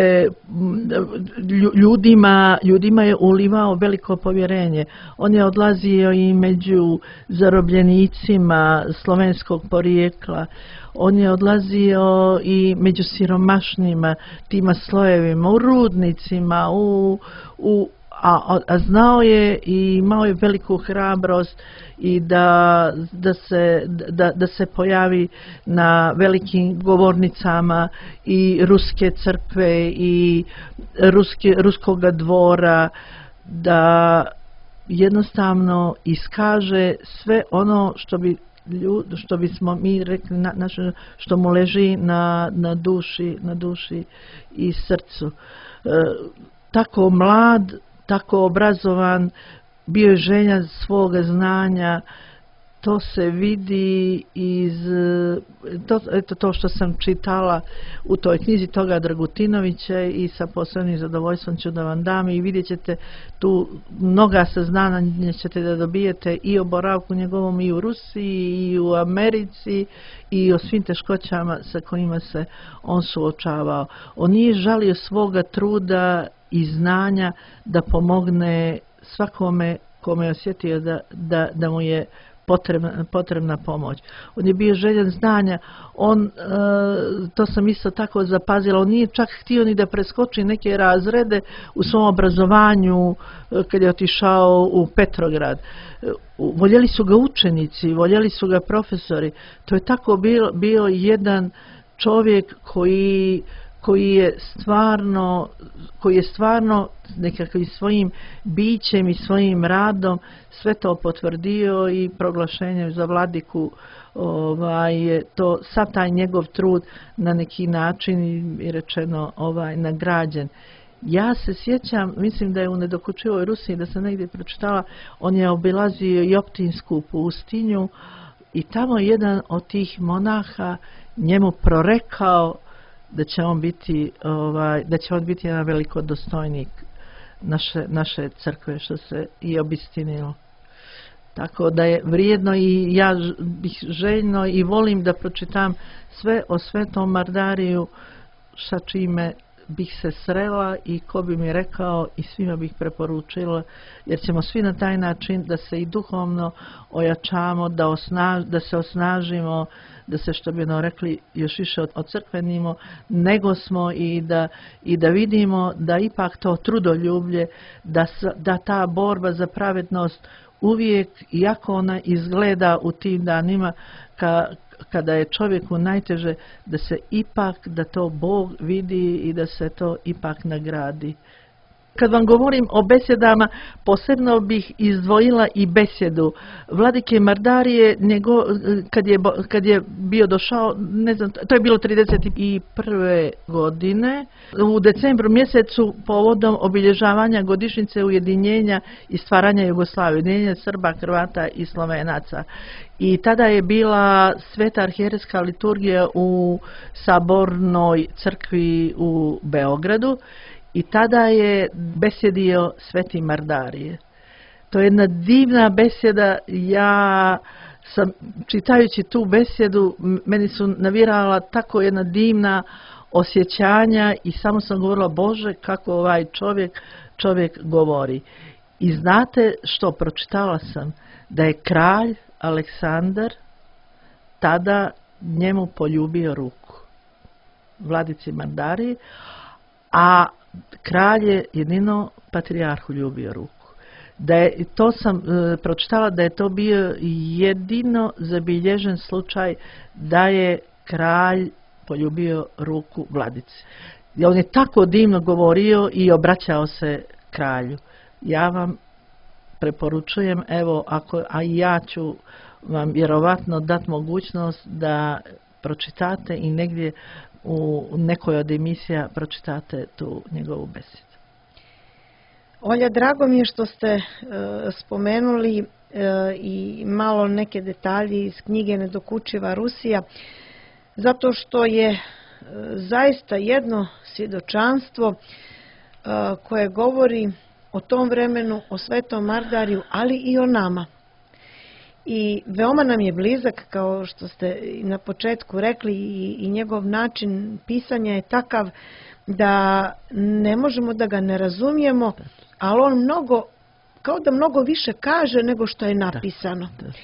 ljudima je ulivao veliko povjerenje. On je odlazio i među zarobljenicima slovenskog porijekla, on je odlazio i među siromašnima, tima slojevima, u rudnicima, a znao je i imao je veliku hrabrost i da se pojavi na velikim govornicama i ruske crkve i ruskoga dvora, da jednostavno iskaže sve ono što bismo mi rekli, što mu leži na duši i srcu. Tako mlad, tako obrazovan, bio je željan svoga znanja. To se vidi iz to što sam čitala u toj knjizi toga Dragutinovića, i sa posebnim zadovoljstvom ću da vam dam, i vidjet ćete tu mnoga saznanja ćete da dobijete i o boravku njegovom i u Rusiji i u Americi i o svim teškoćama sa kojima se on suočavao. On nije žalio svoga truda i znanja da pomogne svakome kome je osjetio da mu je potrebna pomoć. On je bio željen znanja, on, to sam isto tako zapazila, on nije čak htio ni da preskoči neke razrede u svom obrazovanju kad je otišao u Petrograd. Voljeli su ga učenici, voljeli su ga profesori. To je tako bio jedan čovjek koji je stvarno nekakvim svojim bićem i svojim radom sve to potvrdio i proglašenjem za vladiku je to sav taj njegov trud na neki način i rečeno nagrađen. Ja se sjećam, mislim da je u Nedokučivoj Rusiji, da sam negdje pročitala, on je obilazio Joptinsku pustinju i tamo jedan od tih monaha njemu prorekao da će on biti jedan velikodostojnik naše crkve, što se i obistinilo. Tako da je vrijedno i ja bih željno i volim da pročitam sve o Svetom Mardariju, sa čime bih se srela i ko bi mi rekao i svima bih preporučila, jer ćemo svi na taj način da se i duhovno ojačamo, da se osnažimo, da se, što bi ono rekli, još više ocrkvenimo nego smo i da vidimo da ipak to trudoljublje, da ta borba za pravednost uvijek, iako ona izgleda u tim danima kada je čovjeku najteže, da to Bog vidi i da se to ipak nagradi. Kad vam govorim o besjedama, posebno bih izdvojila i besjedu vladike Mardarije, kad je bio došao, ne znam, to je bilo 1931. godine, u decembru mjesecu povodom obilježavanja godišnjice ujedinjenja i stvaranja Jugoslavije, ujedinjenja Srba, Hrvata i Slovenaca. I tada je bila sveta arhijerejska liturgija u Sabornoj crkvi u Beogradu. I tada je besjedio Sveti Mardarije. To je jedna divna besjeda. Ja sam, čitajući tu besjedu, meni su navirala tako jedna divna osjećanja i samo sam govorila, Bože, kako ovaj čovjek govori. I znate što, pročitala sam da je kralj Aleksandar tada njemu poljubio ruku, vladici Mardariji, a kralj je jedino patrijarhu ljubio ruku. To sam pročitala da je to bio jedino zabilježen slučaj da je kralj poljubio ruku vladici. On je tako divno govorio i obraćao se kralju. Ja vam preporučujem, evo, a ja ću vam vjerovatno dati mogućnost da pročitate i negdje u nekoj od emisija pročitate tu njegovu besjedu. Olja, drago mi je što ste spomenuli i malo neke detalje iz knjige Nedokučiva Rusija, zato što je zaista jedno svjedočanstvo koje govori o tom vremenu, o Svetom Mardariju, ali i o nama. I veoma nam je blizak, kao što ste na početku rekli, i njegov način pisanja je takav da ne možemo da ga ne razumijemo, ali on kao da mnogo više kaže nego što je napisano.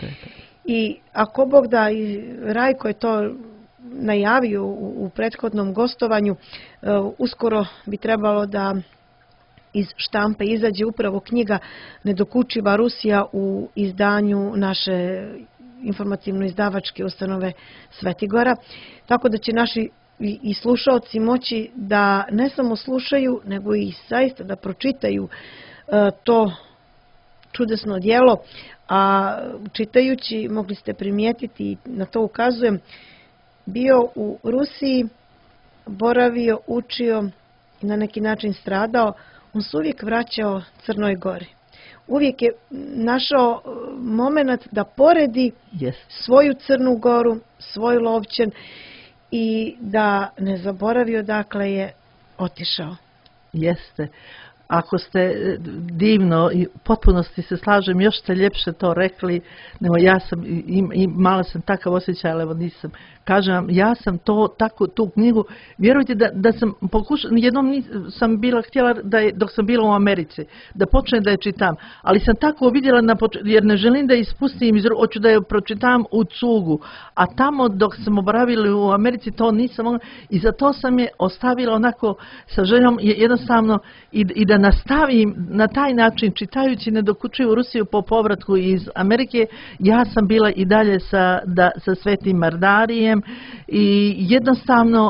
I ako Bog da, i Rajko je to najavio u prethodnom gostovanju, uskoro bi trebalo da iz štampe izađe upravo knjiga Nedokučiva Rusija u izdanju naše informativno-izdavačke ustanove Svetigora. Tako da će naši i slušaoci moći da ne samo slušaju, nego i zaista da pročitaju to čudesno djelo. A čitajući, mogli ste primijetiti, na to ukazujem, bio u Rusiji, boravio, učio i na neki način stradao. On se uvijek vraćao Crnoj Gori. Uvijek je našao moment da poredi svoju Crnu Goru, svoj Lovćen i da ne zaboravi odakle je otišao. Jeste. ako ste divno i u potpunosti se slažem, još ste ljepše to rekli, nego ja sam, imala sam takav osjećaj, ali evo nisam. Kažem vam, ja sam tu knjigu, vjerujte da sam pokušala, jednom sam bila htjela, dok sam bila u Americi, da počnem da je čitam, ali sam tako vidjela, jer ne želim da je ispustim, hoću da je pročitam u cugu, a tamo dok sam boravili u Americi to nisam mogla i zato sam je ostavila onako sa željom jednostavno i da nastavim na taj način čitajući Ne dokučuju u Rusiju po povratku iz Amerike. Ja sam bila i dalje sa Svetim Mardarijem i jednostavno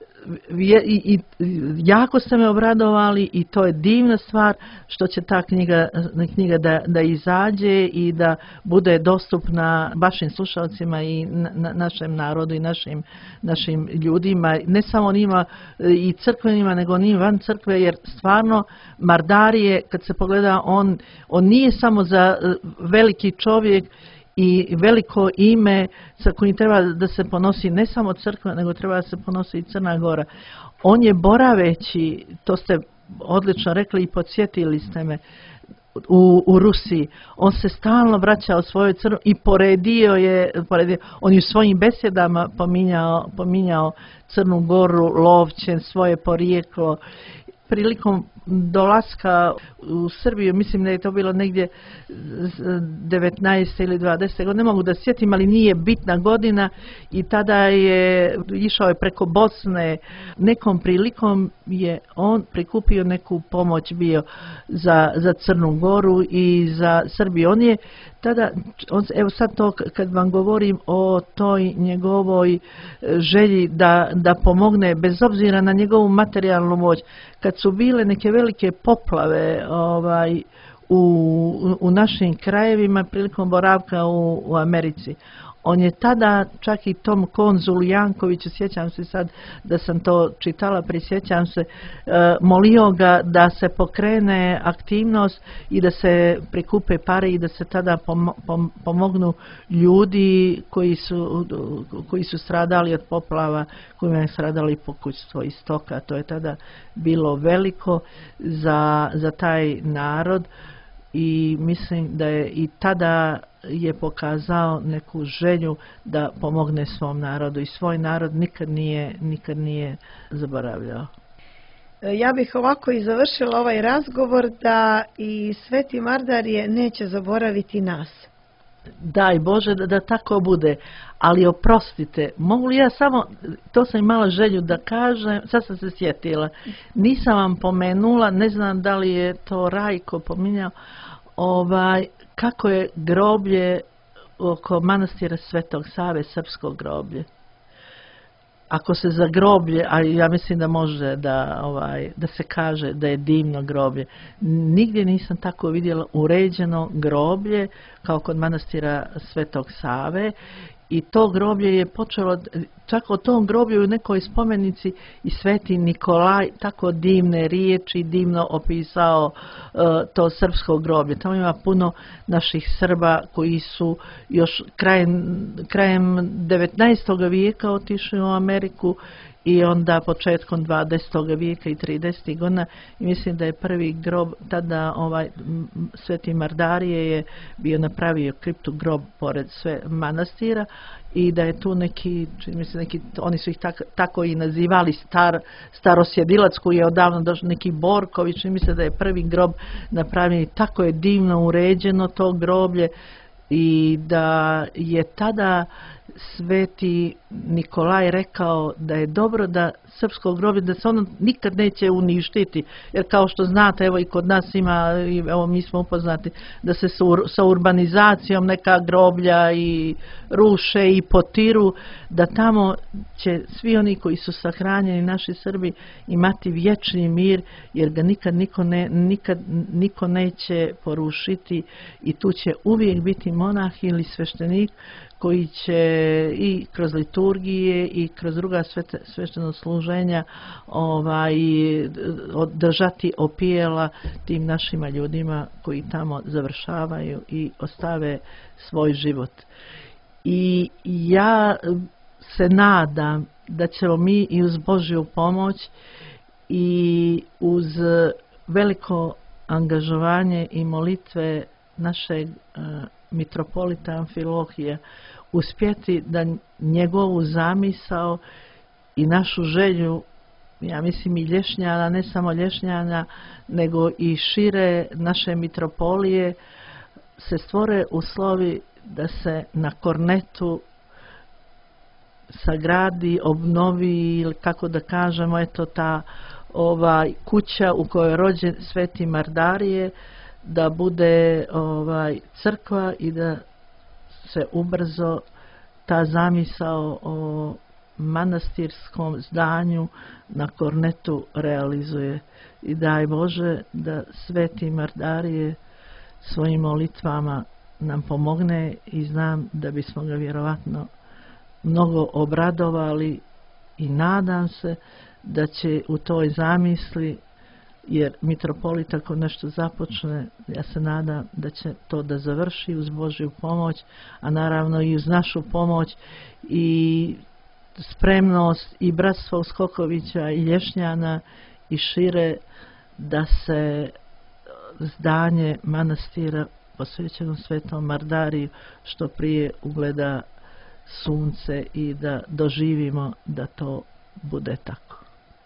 jako ste me obradovali i to je divna stvar što će ta knjiga da izađe i da bude dostupna vašim slušalcima i našem narodu i našim ljudima, ne samo njima i crkvenima, nego njima van crkve, jer stvarno Mardarije, kad se pogleda, on nije samo za veliki čovjek i veliko ime sa kojim treba da se ponosi ne samo crkva, nego treba da se ponosi i Crna Gora. On je boraveći, to ste odlično rekli i podsjetili ste me, u Rusiji. On se stalno vraćao svojoj Crnoj i on je u svojim besjedama pominjao Crnu Goru, Lovćen, svoje porijeklo. Prilikom dolaska u Srbiju, mislim da je to bilo negdje 19. ili 20. godine, ne mogu da sjetim, ali nije bitna godina, i tada je išao je preko Bosne. Nekom prilikom je on prikupio neku pomoć bio za Crnu Goru i za Srbiju. On je tada, evo sad to kad vam govorim o toj njegovoj želji da pomogne, bez obzira na njegovu materijalnu moć, kad su bile neke velike poplave u našim krajevima prilikom boravka u Americi, on je tada čak i tom konzulu Jankoviću, sjećam se sad da sam to čitala, prisjećam se, molio ga da se pokrene aktivnost i da se prikupe pare i da se tada pomognu ljudi koji su stradali od poplava, kojima je stradali pokućstvo i stoka. To je tada bilo veliko za taj narod i mislim da je i tada je pokazao neku želju da pomogne svom narodu i svoj narod nikad nije zaboravljao. Ja bih ovako i završila ovaj razgovor, da i Sveti Mardarije neće zaboraviti nas. Daj Bože da tako bude, ali oprostite, mogu li ja samo, to sam imala želju da kažem, sad sam se sjetila, nisam vam pomenula, ne znam da li je to Rajko pominjao, kako je groblje oko manastira Svetog Save, srpsko groblje. Ako se za groblje, a ja mislim da može da se kaže da je divno groblje, nigdje nisam tako vidjela uređeno groblje kao kod manastira Svetog Save. I to groblje je počelo, čak o tom groblju u nekoj spomenici i Sveti Nikolaj tako divne riječi, divno opisao to srpsko groblje. Tamo ima puno naših Srba koji su još krajem 19. vijeka otišli u Ameriku i onda početkom 20. vijeka i 30. godina, i mislim da je prvi grob tada Sveti Mardarije je bio napravio kriptu grob pored sve manastira i da je tu neki, oni su ih tako i nazivali starosjedilac koji je odavno došao, neki Borković, mislim da je prvi grob napravljen i tako je divno uređeno to groblje i da je tada Sveti Nikolaj rekao da je dobro da srpsko groblje, da se ono nikad neće uništiti, jer kao što znate, evo i kod nas ima, evo mi smo upoznati da se sa urbanizacijom neka groblja i ruše i potiru, da tamo će svi oni koji su sahranjeni, naši Srbi, imati vječni mir, jer ga nikad niko neće porušiti i tu će uvijek biti monah ili sveštenik koji će i kroz liturgije i kroz druga sveštena služenja držati opijela tim našima ljudima koji tamo završavaju i ostave svoj život. I ja se nadam da ćemo mi i uz Božju pomoć i uz veliko angažovanje i molitve našeg mitropolita Amfilohija uspjeti da njegovu zamisao i našu želju, ja mislim i Lješnjana, ne samo Lješnjana, nego i šire naše mitropolije, se stvore uslovi da se na Kornetu sagradi, obnovi, ili kako da kažemo, eto ta kuća u kojoj je rođen Sveti Mardarije, da bude crkva i da se ubrzo ta zamisao o manastirskom zdanju na Kornetu realizuje. I daj Bože da Sveti Mardarije svojim molitvama nam pomogne i znam da bismo ga vjerovatno mnogo obradovali i nadam se da će u toj zamisli, jer mitropolit ako nešto započne, ja se nadam da će to da završi uz Božju pomoć, a naravno i uz našu pomoć i spremnost i bratstva Uskokovića i Lješnjana i šire, da se zdanje manastira posvećeno Svetom Mardariju što prije ugleda sunce i da doživimo da to bude tako.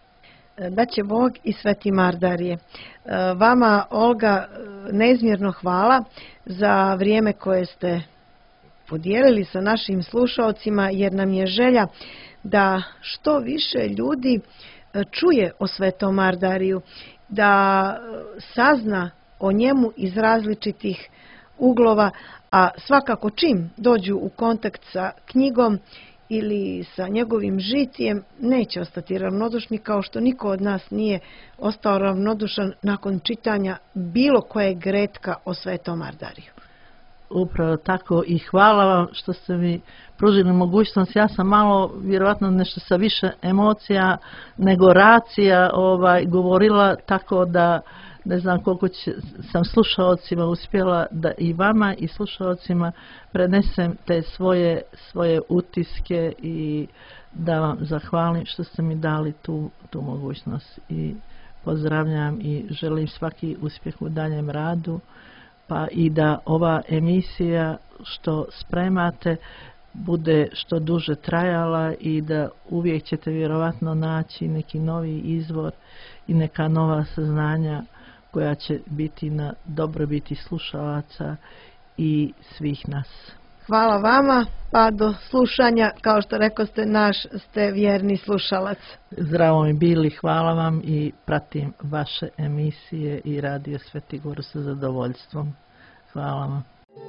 Da će Bog i Sveti Mardarije. Vama, Olga, neizmjerno hvala za vrijeme koje ste podijelili sa našim slušaocima, jer nam je želja da što više ljudi čuje o Svetom Mardariju, da sazna o njemu iz različitih uglova, a svakako čim dođu u kontakt sa knjigom ili sa njegovim žitjem, neće ostati ravnodušni, kao što niko od nas nije ostao ravnodušan nakon čitanja bilo kojeg retka o Svetom Mardariju. Upravo tako i hvala vam što ste mi pružili mogućnost. Ja sam malo, vjerojatno nešto sa više emocija nego racija govorila, tako da ne znam koliko sam slušaocima uspjela da i vama i slušaocima prenesem te svoje utiske i da vam zahvalim što ste mi dali tu mogućnost. I pozdravljam i želim svaki uspjeh u daljem radu, pa i da ova emisija što spremate bude što duže trajala i da uvijek ćete vjerovatno naći neki novi izvor i neka nova saznanja koja će biti na dobrobiti slušalaca i svih nas. Hvala vama, pa do slušanja, kao što rekoste, naš ste vjerni slušalac. Zdravo mi bili, hvala vam i pratim vaše emisije i Radio Sveti Gor sa zadovoljstvom. Hvala vam.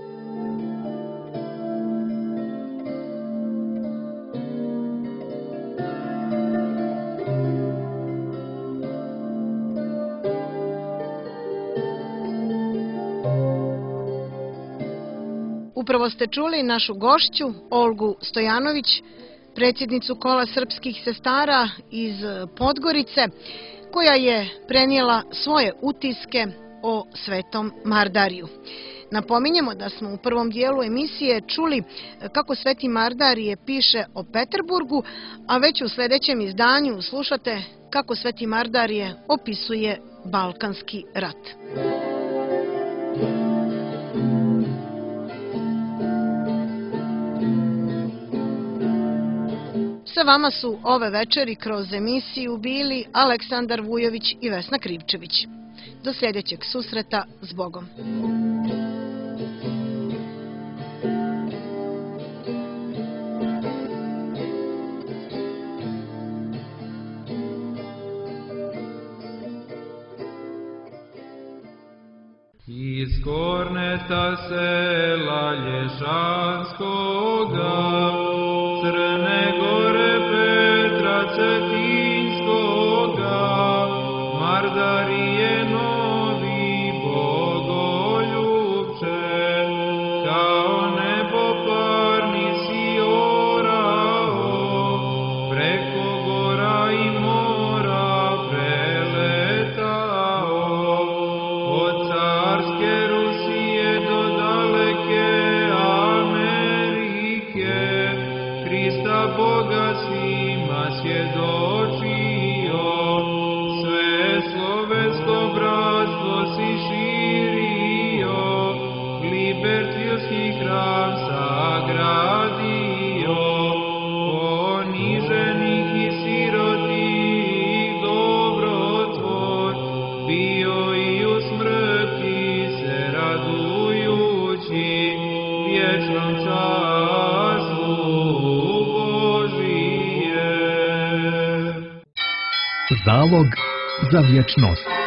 Upravo ste čuli našu gošću, Olgu Stojanović, predsjednicu Kola srpskih sestara iz Podgorice, koja je prenijela svoje utiske o Svetom Mardariju. Napominjemo da smo u prvom dijelu emisije čuli kako Sveti Mardarije piše o Peterburgu, a već u sljedećem izdanju slušate kako Sveti Mardarije opisuje Balkanski rat. Sa vama su ove večeri kroz emisiju bili Aleksandar Vujović i Vesna Krivčević. Do sljedećeg susreta, s Bogom. Iz Korneta sela Lješanskoga, Crne Gore Petra Cetinskoga, Mardarije novi Bogoljubče, kao nebo parni si orao, preko gora i mora preletao, od carske Rusije do daleke Amerike, Hrista Boga svima svjedočio, sve slovensko braćo Zalog za vječnost.